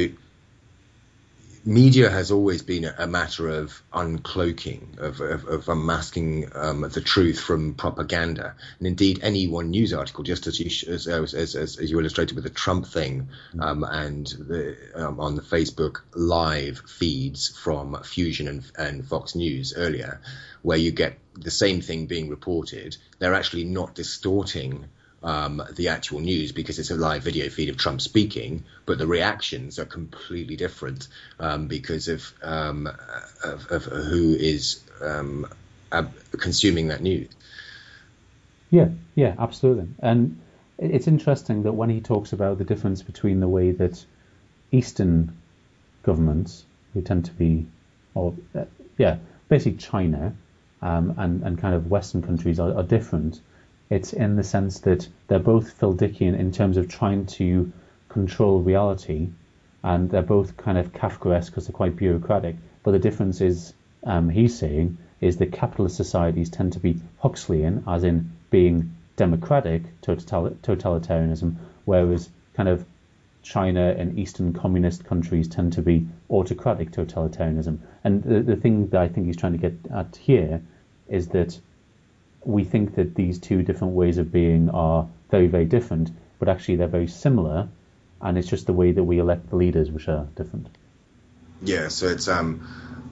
media has always been a matter of uncloaking, of, of, of unmasking um, the truth from propaganda. And indeed, any one news article, just as you as as, as, as you illustrated with the Trump thing, um, and the, um, on the Facebook live feeds from Fusion and, and Fox News earlier, where you get the same thing being reported, they're actually not distorting Um, the actual news because it's a live video feed of Trump speaking, but the reactions are completely different um, because of, um, of, of who is um, uh, consuming that news. Yeah, yeah, absolutely. And it's interesting that when he talks about the difference between the way that Eastern governments, who tend to be, or uh, yeah, basically China um, and, and kind of Western countries are, are different. It's in the sense that they're both Phil Dickian in terms of trying to control reality, and they're both kind of Kafkaesque because they're quite bureaucratic. But the difference is, um, he's saying, is that capitalist societies tend to be Huxleyan, as in being democratic total- totalitarianism, whereas kind of China and Eastern communist countries tend to be autocratic totalitarianism. And the, the thing that I think he's trying to get at here is that we think that these two different ways of being are very, very different, but actually they're very similar, and it's just the way that we elect the leaders which are different. Yeah, so it's um,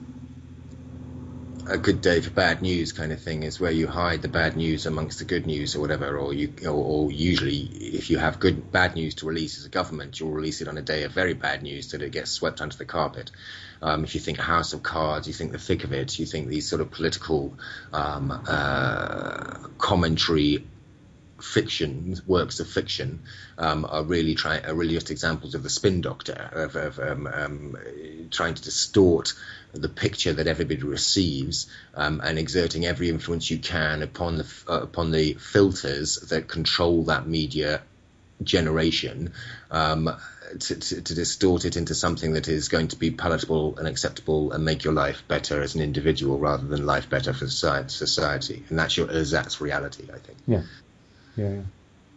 a good day for bad news kind of thing is where you hide the bad news amongst the good news or whatever, or you, or, or usually if you have good bad news to release as a government, you'll release it on a day of very bad news so that it gets swept under the carpet. Um, if you think House of Cards, you think the thick of it, you think these sort of political um, uh, commentary fiction, works of fiction, um, are really trying, are really just examples of the spin doctor, of, of um, um, trying to distort the picture that everybody receives, um, and exerting every influence you can upon the uh, upon the filters that control that media generation, um, to, to, to distort it into something that is going to be palatable and acceptable and make your life better as an individual rather than life better for society. And that's your ersatz reality, I think. Yeah. Yeah. yeah.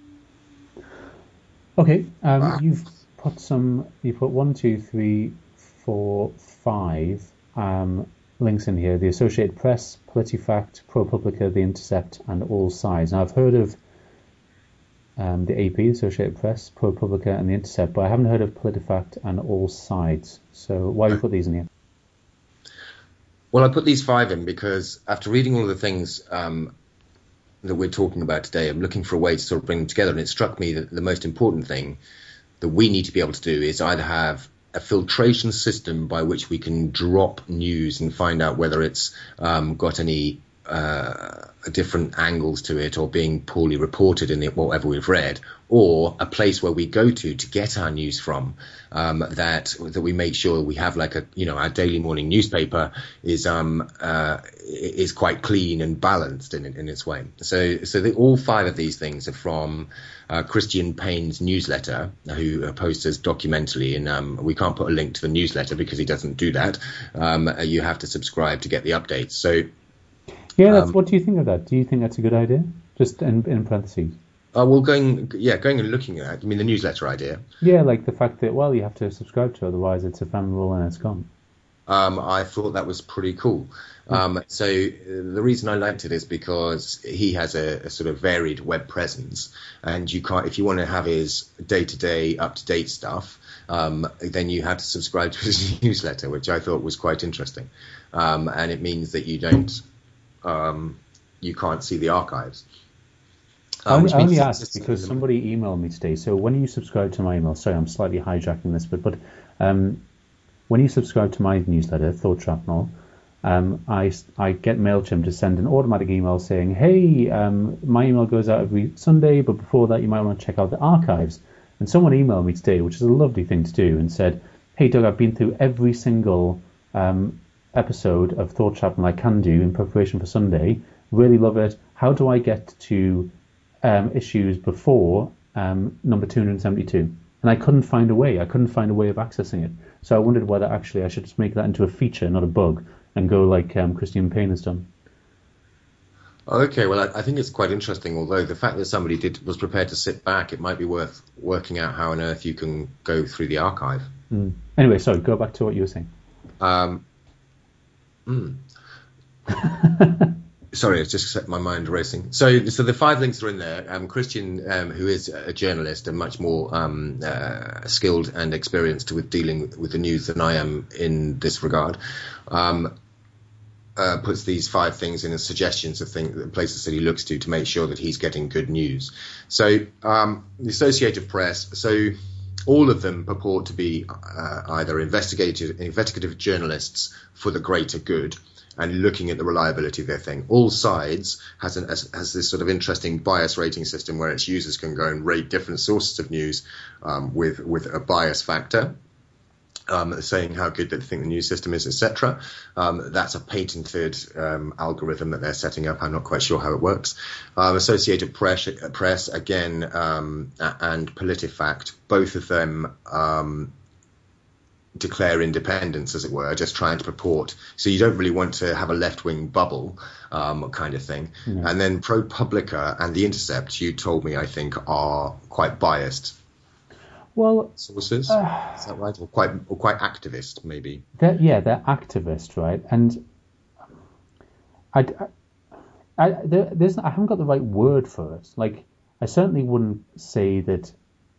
Okay. Um, wow. You've put some. You put one, two, three, four, five um, links in here: the Associated Press, PolitiFact, ProPublica, The Intercept, and All Sides. Now, I've heard of um, the A P, the Associated Press, ProPublica, and The Intercept, but I haven't heard of PolitiFact and All Sides. So, why have you put these in here? Well, I put these five in because after reading all of the things um, that we're talking about today, I'm looking for a way to sort of bring them together. And it struck me that the most important thing that we need to be able to do is either have a filtration system by which we can drop news and find out whether it's um, got any uh, different angles to it, or being poorly reported in it, whatever we've read, or a place where we go to to get our news from, um, that that we make sure we have like a, you know, our daily morning newspaper is um uh, is quite clean and balanced in in its way. So so the, all five of these things are from uh, Christian Payne's newsletter, who posts us documentally, and um, we can't put a link to the newsletter because he doesn't do that. Um, you have to subscribe to get the updates. So. Yeah, that's, Um, what do you think of that? Do you think that's a good idea? Just in, in parentheses. Oh, well, going, yeah, going and looking at it. You mean the newsletter idea? Yeah, like the fact that, well, you have to subscribe to it, otherwise it's ephemeral and it's gone. Um, I thought that was pretty cool. Um, so uh, the reason I liked it is because he has a, a sort of varied web presence, and you can't, if you want to have his day-to-day, up-to-date stuff, um, then you have to subscribe to his newsletter, which I thought was quite interesting. Um, and it means that you don't, um, you can't see the archives. Um, I only asked because somebody emailed me today. So when you subscribe to my email, sorry, I'm slightly hijacking this, but but um, when you subscribe to my newsletter, Thought Shrapnel, um, I, I get MailChimp to send an automatic email saying, hey, um, my email goes out every Sunday, but before that you might want to check out the archives. And someone emailed me today, which is a lovely thing to do, and said, hey, Doug, I've been through every single um, episode of Thought Shrapnel I can do in preparation for Sunday. Really love it. How do I get to Um, issues before um, number two hundred seventy-two, and I couldn't find a way. I couldn't find a way of accessing it. So I wondered whether actually I should just make that into a feature, not a bug, and go like um, Christian Payne has done. Okay, well, I, I think it's quite interesting. Although the fact that somebody did was prepared to sit back, it might be worth working out how on earth you can go through the archive. Mm. Anyway, sorry, go back to what you were saying. Um, mm. Sorry, it's just set my mind racing. So, so the five links are in there. Um, Christian, um, who is a journalist and much more um, uh, skilled and experienced with dealing with the news than I am in this regard, um, uh, puts these five things in as suggestions of things, places that he looks to to make sure that he's getting good news. So, um, the Associated Press. So. All of them purport to be uh, either investigative, investigative journalists for the greater good, and looking at the reliability of their thing. All Sides has, an, has, has this sort of interesting bias rating system where its users can go and rate different sources of news um, with with a bias factor, um, saying how good they think the news system is, et cetera. Um, that's a patented um, algorithm that they're setting up. I'm not quite sure how it works. Um, Associated Press, Press again, um, and PolitiFact, both of them um, declare independence, as it were, just trying to purport. So you don't really want to have a left-wing bubble um, kind of thing. Mm-hmm. And then ProPublica and The Intercept, you told me, I think, are quite biased. Well, sources, uh, is that right? Or quite, or quite activist, maybe. They're, yeah, they're activist, right? And I, I, I, there, there's, I haven't got the right word for it. Like, I certainly wouldn't say that.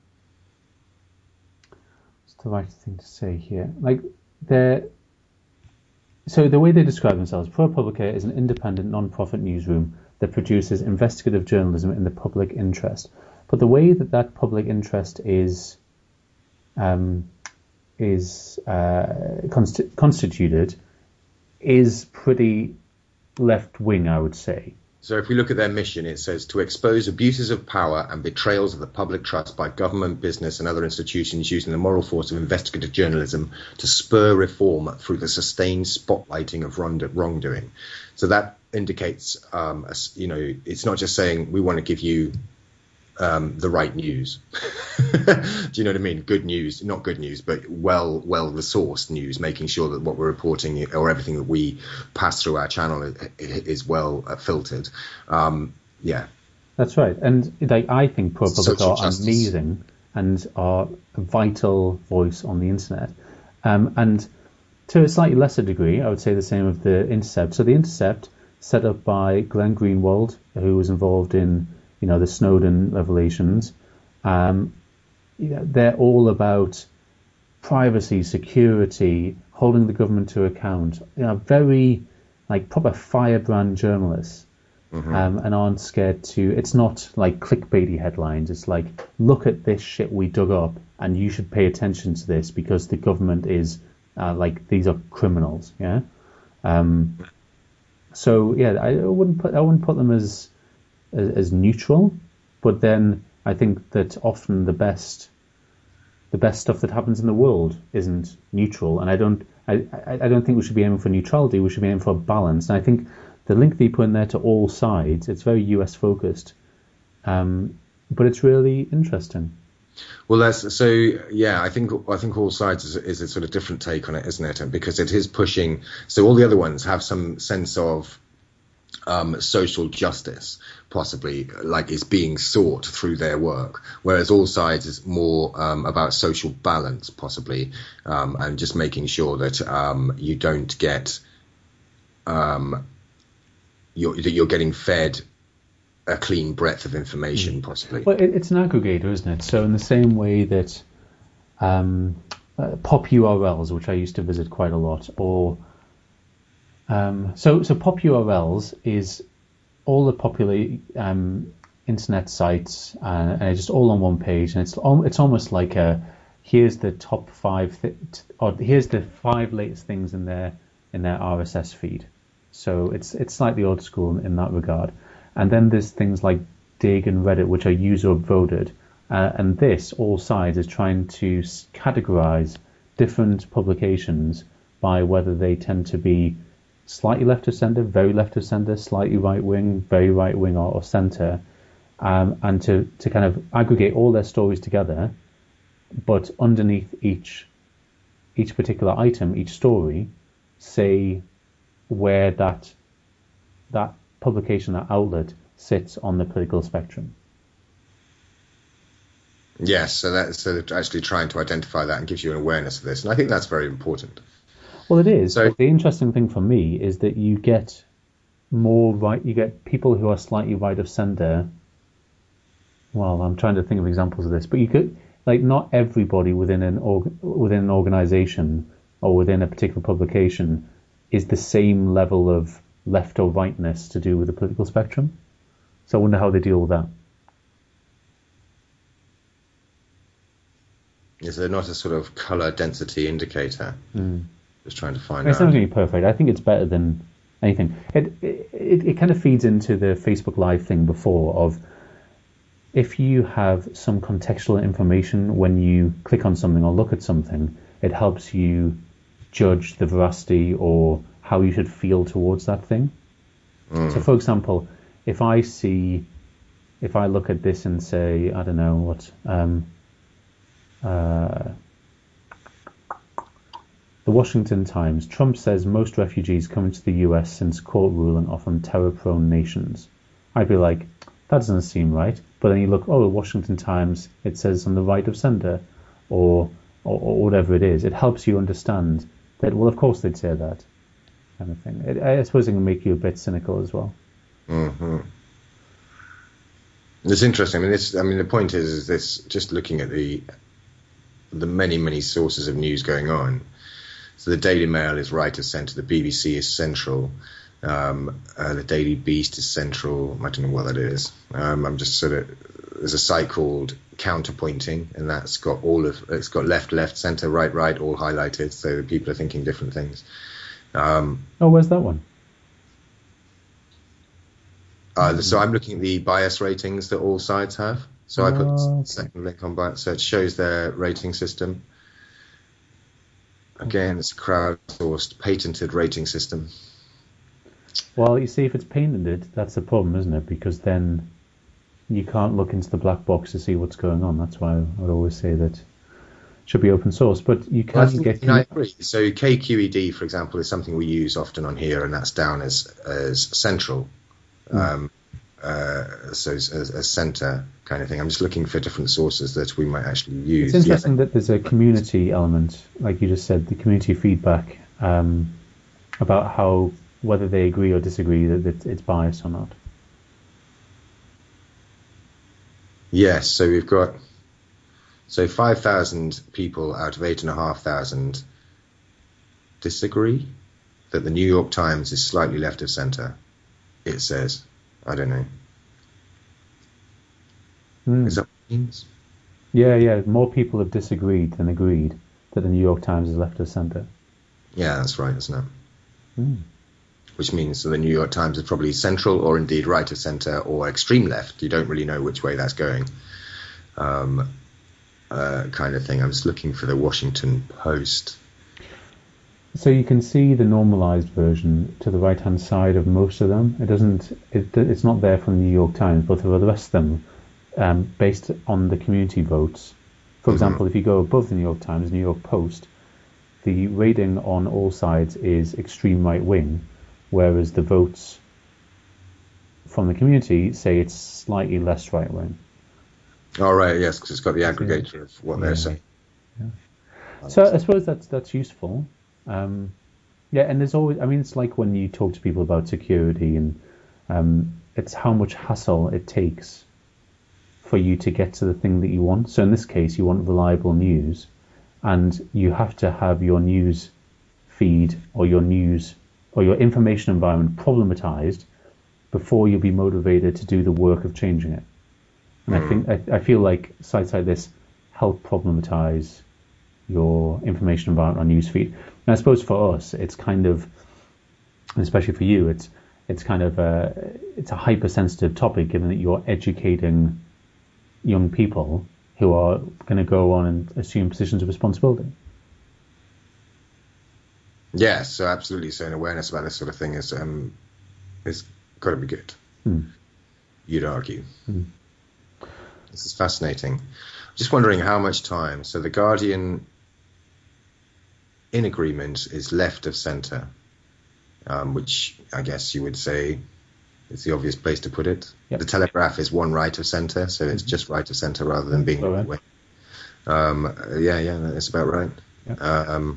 What's the right thing to say here? Like, they're. So the way they describe themselves, ProPublica is an independent, non-profit newsroom that produces investigative journalism in the public interest. But the way that that public interest is um, is uh, const- constituted is pretty left-wing, I would say. So if we look at their mission, it says to expose abuses of power and betrayals of the public trust by government, business and other institutions using the moral force of investigative journalism to spur reform through the sustained spotlighting of wrongdoing. So that indicates, um, a, you know, it's not just saying we want to give you Um, the right news. Do you know what I mean? Good news, not good news, but well, well resourced news, making sure that what we're reporting or everything that we pass through our channel is, is well uh, filtered. Um, yeah, that's right. And like, I think ProPublica are amazing and are a vital voice on the internet. Um, and to a slightly lesser degree, I would say the same of The Intercept. So The Intercept, set up by Glenn Greenwald, who was involved in you know, the Snowden revelations, um, you know, they're all about privacy, security, holding the government to account. You know, very like proper firebrand journalists, mm-hmm. um, and aren't scared to. It's not like clickbaity headlines. It's like, look at this shit we dug up, and you should pay attention to this because the government is uh, like these are criminals. Yeah. Um, so yeah, I wouldn't put I wouldn't put them as, as as neutral, but then I think that often the best the best stuff that happens in the world isn't neutral, and I don't I, I, I don't think we should be aiming for neutrality. We should be aiming for balance, and I think the link that you put in there to all sides, it's very U S focused, um, but it's really interesting. Well, that's so. Yeah, I think I think All Sides is, is a sort of different take on it, isn't it? And because it is pushing. So all the other ones have some sense of um, social justice, possibly, like is being sought through their work. Whereas All Sides is more um, about social balance, possibly, um, and just making sure that um, you don't get um, you're that you're getting fed a clean breadth of information, possibly. Well, it, it's an aggregator, isn't it? So in the same way that um, uh, pop U R Ls, which I used to visit quite a lot, or um, so so pop U R Ls is all the popular um, internet sites, uh, and it's just all on one page, and it's al- it's almost like a here's the top five th- or here's the five latest things in their in their R S S feed. So it's it's slightly old school in that regard. And then there's things like Dig and Reddit, which are user upvoted. Uh, and this, All Sides, is trying to categorize different publications by whether they tend to be slightly left of center, very left of center, slightly right wing, very right wing, or, or center, um, and to, to kind of aggregate all their stories together. But underneath each each particular item, each story, say where that that publication, that outlet, sits on the political spectrum. Yes, so that's so actually trying to identify that and gives you an awareness of this, and I think that's very important. Well, it is. So, but the interesting thing for me is that you get more right. You get people who are slightly right of center. Well, I'm trying to think of examples of this, but you could like not everybody within an org, within an organization or within a particular publication is the same level of left or rightness to do with the political spectrum. So I wonder how they deal with that. Is there not a sort of color density indicator? Mm. Just trying to find It's out. not going to be perfect. I think it's better than anything. It, it it kind of feeds into the Facebook Live thing before of if you have some contextual information when you click on something or look at something, it helps you judge the veracity or how you should feel towards that thing. Mm. So, for example, if I see, if I look at this and say, I don't know what, um, uh, the Washington Times, Trump says most refugees coming to the U S since court ruling are from terror-prone nations. I'd be like, that doesn't seem right. But then you look, oh, the Washington Times, it says on the right of center, or, or or whatever it is. It helps you understand that, well, of course they'd say that. Kind of thing. It, I suppose it can make you a bit cynical as well. Mm-hmm. It's interesting. I mean, this. I mean, the point is, is this. Just looking at the the many, many sources of news going on. So the Daily Mail is right of centre. The B B C is central. Um, uh, the Daily Beast is central. I don't know what that is. Um, I'm just sort of. There's a site called Counterpointing, and that's got all of. It's got left, left, centre, right, right, all highlighted. So people are thinking different things. Um, oh, where's that one? Uh, so I'm looking at the bias ratings that all sides have. So I put oh, okay. the second link on bias. So it shows their rating system. Again, it's a crowdsourced, patented rating system. Well, you see, if it's patented, that's the problem, isn't it? Because then you can't look into the black box to see what's going on. That's why I would always say that should be open source, but you can't well, I get. You know, I agree. So K Q E D, for example, is something we use often on here, and that's down as as central, mm. um, uh, so as, as center kind of thing. I'm just looking for different sources that we might actually use. It's interesting yeah. that there's a community element, like you just said, the community feedback um, about how whether they agree or disagree that it's biased or not. Yes, so we've got. So five thousand people out of eight and a half thousand disagree that the New York Times is slightly left of center. It says, I don't know. Mm. Is that what it means? Yeah, yeah. More people have disagreed than agreed that the New York Times is left of center. Yeah, that's right, isn't it? Mm. which means that the New York Times is probably central or indeed right of center or extreme left. You don't really know which way that's going, um, uh, kind of thing. I'm just looking for the Washington Post. So you can see the normalized version to the right-hand side of most of them. It doesn't. It, it's not there from the New York Times, but for the rest of them, um, based on the community votes. For example, mm-hmm. if you go above the New York Times, New York Post, the rating on all sides is extreme right-wing, whereas the votes from the community say it's slightly less right-wing. Oh, right, yes, because it's got the aggregator of what yeah. they're saying. Yeah. So I suppose that's that's useful. Um, yeah, and there's always, I mean, it's like when you talk to people about security, and um, it's how much hassle it takes for you to get to the thing that you want. So in this case, you want reliable news, and you have to have your news feed or your news or your information environment problematized before you'll be motivated to do the work of changing it. And mm. I think I, I feel like sites like this help problematize your information environment on newsfeed. And I suppose for us, it's kind of, especially for you, it's it's kind of a it's a hypersensitive topic, given that you're educating young people who are going to go on and assume positions of responsibility. Yes, so absolutely. So an awareness about this sort of thing is um is got to be good. Hmm. You'd argue. Hmm. This is fascinating. Just wondering how much time. So the Guardian, in agreement, is left of centre, um, which I guess you would say is the obvious place to put it. Yep. The Telegraph is one right of centre, so it's just right of centre rather than being right. way. Um, yeah, yeah, that's about right. Yep. Um,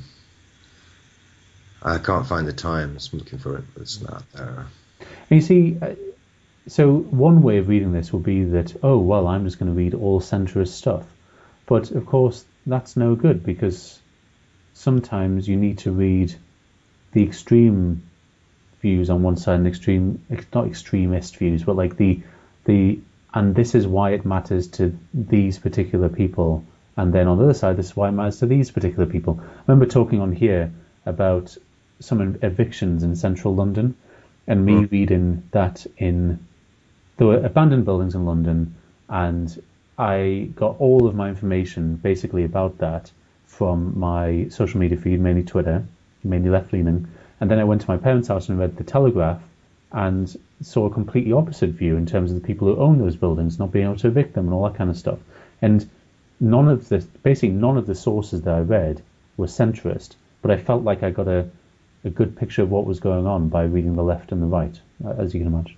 I can't find the Times. I'm looking for it, but it's not there. And you see, uh, so one way of reading this would be that, oh, well, I'm just going to read all centrist stuff. But, of course, that's no good, because sometimes you need to read the extreme views on one side and extreme, not extremist views, but like the, the, and this is why it matters to these particular people. And then on the other side, this is why it matters to these particular people. I remember talking on here about some evictions in central London, and me mm. reading that in, there were abandoned buildings in London, and I got all of my information basically about that from my social media feed, mainly Twitter, mainly left-leaning. And then I went to my parents' house and read the Telegraph and saw a completely opposite view in terms of the people who own those buildings not being able to evict them and all that kind of stuff. And none of the, basically none of the sources that I read were centrist, but I felt like I got a, a good picture of what was going on by reading the left and the right, as you can imagine.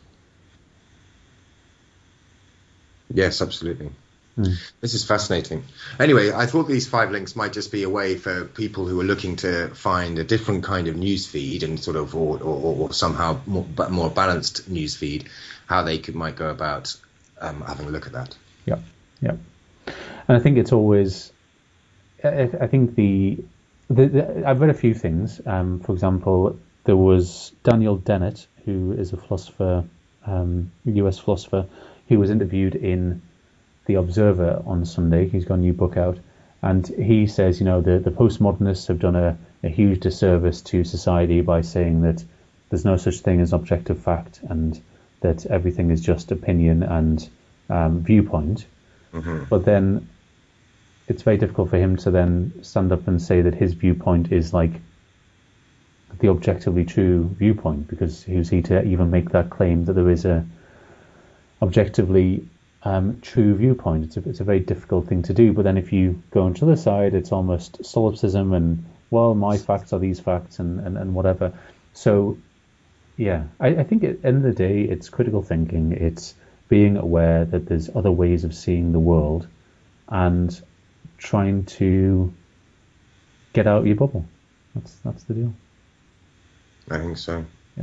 Yes, absolutely. Mm. This is fascinating. Anyway, I thought these five links might just be a way for people who are looking to find a different kind of news feed and sort of, or, or, or somehow more, more balanced news feed, how they could might go about um, having a look at that. Yeah, yeah. And I think it's always, I, I think the, the, the, I've read a few things. Um, for example, there was Daniel Dennett, who is a philosopher, um, U S philosopher, who was interviewed in The Observer on Sunday. He's got a new book out, and he says, you know, the, the postmodernists have done a, a huge disservice to society by saying that there's no such thing as objective fact and that everything is just opinion and um, viewpoint. Mm-hmm. But then it's very difficult for him to then stand up and say that his viewpoint is like the objectively true viewpoint, because who's he to even make that claim that there is a objectively um, true viewpoint? It's a, it's a very difficult thing to do. But then if you go on to the other side, it's almost solipsism and, well, my facts are these facts and, and, and whatever. So, yeah, I, I think at the end of the day, it's critical thinking. It's being aware that there's other ways of seeing the world and trying to get out of your bubble. That's that's the deal. I think so. Yeah.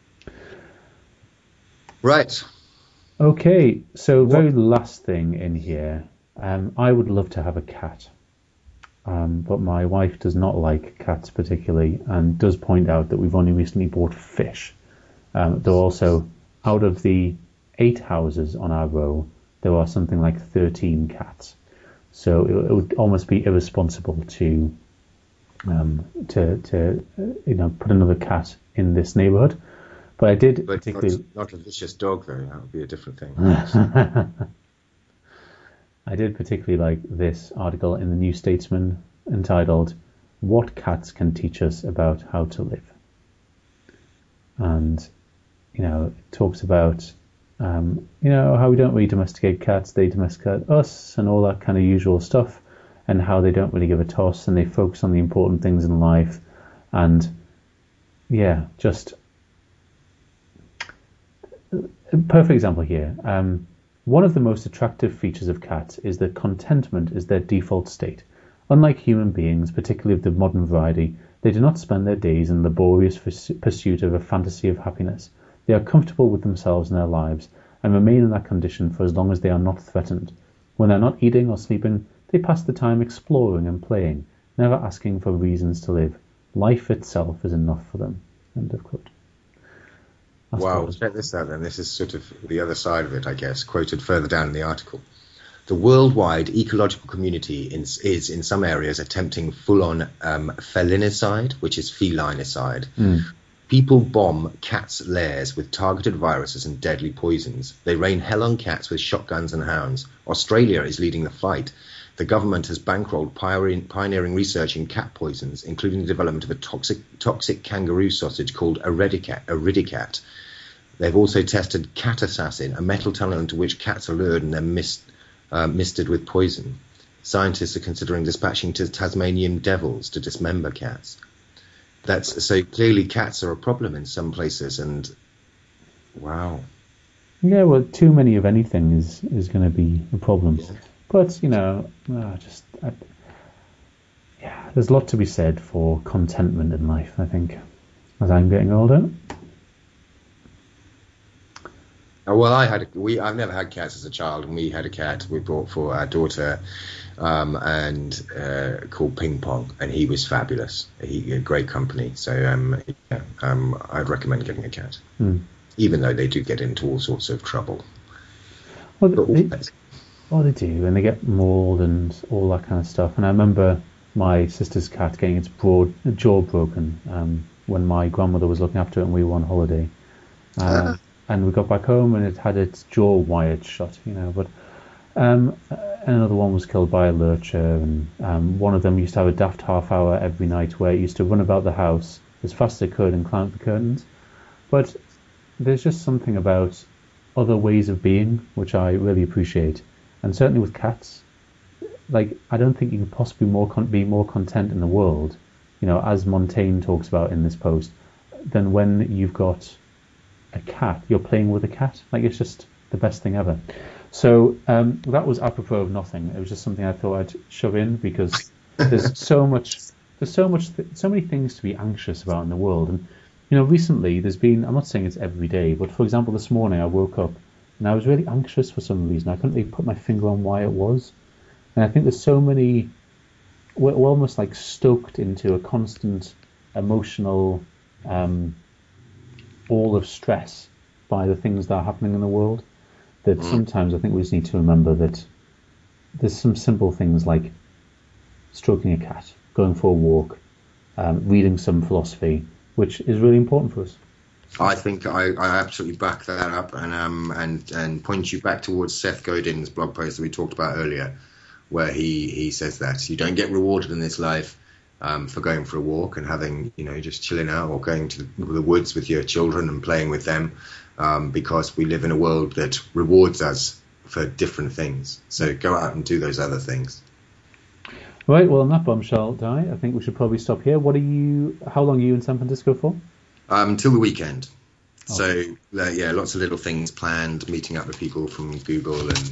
Right. Okay, so very last thing in here. Um, I would love to have a cat, um, but my wife does not like cats particularly, and does point out that we've only recently bought fish. Um, though also, out of the eight houses on our row, there are something like thirteen cats. So it, it would almost be irresponsible to um, to to uh, you know put another cat in this neighborhood. But I did But particularly not, not a vicious dog, though. That would be a different thing. I did particularly like this article in the New Statesman entitled "What Cats Can Teach Us About How to Live," and you know it talks about um, you know how we don't really domesticate cats; they domesticate us, and all that kind of usual stuff, and how they don't really give a toss and they focus on the important things in life, and yeah, just a perfect example here. Um, one of the most attractive features of cats is that contentment is their default state. Unlike human beings, particularly of the modern variety, they do not spend their days in laborious pursuit of a fantasy of happiness. They are comfortable with themselves and their lives, and remain in that condition for as long as they are not threatened. When they are not eating or sleeping, they pass the time exploring and playing, never asking for reasons to live. Life itself is enough for them. End of quote. That's Wow, quote. check this out then. This is sort of the other side of it, I guess, quoted further down in the article. The worldwide ecological community in, is in some areas attempting full-on um, felinicide, which is felinicide. Mm. People bomb cats' lairs with targeted viruses and deadly poisons. They rain hell on cats with shotguns and hounds. Australia is leading the fight. The government has bankrolled pioneering research in cat poisons, including the development of a toxic toxic kangaroo sausage called Iridicat. Iridicat. They've also tested cat assassin, a metal tunnel into which cats are lured and then mist, uh, misted with poison. Scientists are considering dispatching to Tasmanian devils to dismember cats. That's so clearly cats are a problem in some places, and wow. Yeah, well, too many of anything is, is going to be a problem. Yeah. But, you know, uh, just, I, yeah, there's a lot to be said for contentment in life, I think, as I'm getting older. Oh, well, I had a, we. I've never had cats as a child, and we had a cat we bought for our daughter, um, and uh, called Ping Pong, and he was fabulous. He had great company, so um, yeah, um, I'd recommend getting a cat, Hmm. even though they do get into all sorts of trouble. Well, But all they, pets- oh, they do, and they get mauled and all that kind of stuff. And I remember my sister's cat getting its broad, jaw broken um, when my grandmother was looking after it and we were on holiday. Um, and we got back home and it had its jaw wired shut, you know. But um, another one was killed by a lurcher, and um, one of them used to have a daft half hour every night where it used to run about the house as fast as it could and climb up the curtains. But there's just something about other ways of being which I really appreciate, and certainly with cats, like I don't think you can possibly more con- be more content in the world, you know, as Montaigne talks about in this post, than when you've got a cat. You're playing with a cat, like it's just the best thing ever. So um, that was apropos of nothing. It was just something I thought I'd shove in because there's so much, there's so much, th- so many things to be anxious about in the world. And you know, recently there's been, I'm not saying it's every day, but for example, this morning I woke up and I was really anxious for some reason. I couldn't really put my finger on why it was. And I think there's so many, we're, we're almost like stoked into a constant emotional um, ball of stress by the things that are happening in the world, that Mm. sometimes I think we just need to remember that there's some simple things like stroking a cat, going for a walk, um, reading some philosophy, which is really important for us. I think I, I absolutely back that up, and um and and point you back towards Seth Godin's blog post that we talked about earlier, where he he says that you don't get rewarded in this life um, for going for a walk and having, you know, just chilling out or going to the woods with your children and playing with them, um, because we live in a world that rewards us for different things. So go out and do those other things. Right, well, on that bombshell, Di, I think we should probably stop here. What are you, how long are you in San Francisco for? Um, until the weekend. So, uh, yeah, lots of little things planned, meeting up with people from Google and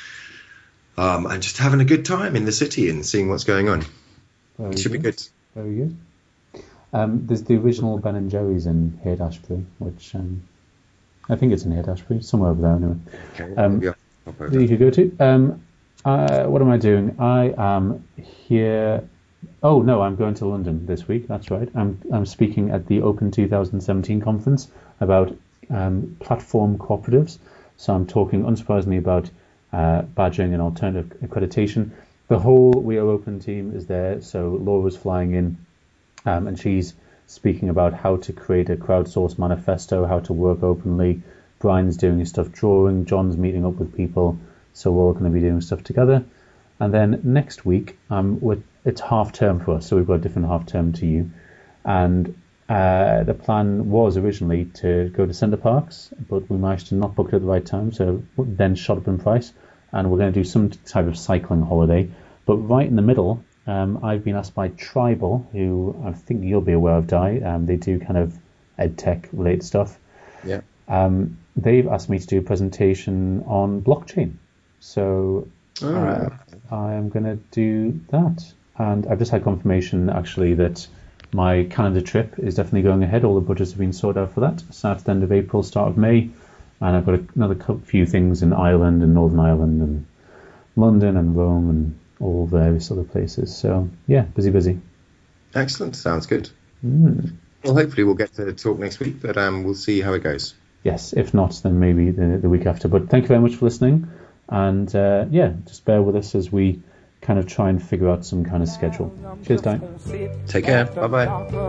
um, and just having a good time in the city and seeing what's going on. Very It should be good. Very good. Um, there's the original Ben and Jerry's in Haight-Ashbury, which um, I think it's in Haight-Ashbury, somewhere over there anyway. Okay, Um, maybe I'll pop over. that you could go to. Um, uh, what am I doing? I am here. Oh no, I'm going to London this week. That's right. I'm I'm speaking at the Open twenty seventeen conference about um, platform cooperatives. So I'm talking, unsurprisingly, about uh, badging and alternative accreditation. The whole We Are Open team is there. So Laura's flying in um, and she's speaking about how to create a crowdsourced manifesto, how to work openly. Brian's doing his stuff drawing, John's meeting up with people, so we're all going to be doing stuff together. And then next week, um, with, it's half term for us, so we've got a different half term to you. And uh, the plan was originally to go to Center Parcs, but we managed to not book it at the right time, so then shot up in price. And we're going to do some type of cycling holiday. But right in the middle, um, I've been asked by Tribal, who I think you'll be aware of, Di. Um, they do kind of ed tech related stuff. Yeah. Um, they've asked me to do a presentation on blockchain. So oh, uh, I am going to do that. And I've just had confirmation, actually, that my Canada trip is definitely going ahead. All the budgets have been sorted out for that. Start at the end of April, start of May. And I've got another few things in Ireland and Northern Ireland and London and Rome and all various other places. So, yeah, busy, busy. Excellent. Sounds good. Mm. Well, hopefully we'll get to talk next week, but um, we'll see how it goes. Yes, if not, then maybe the, the week after. But thank you very much for listening. And, uh, yeah, just bear with us as we kind of try and figure out some kind of schedule. Cheers, Di. Take care. Bye-bye.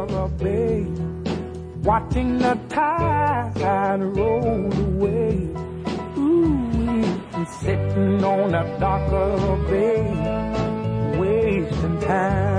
Watching the tide roll away. Ooh, I'm sitting on a dock of a bay, wasting time.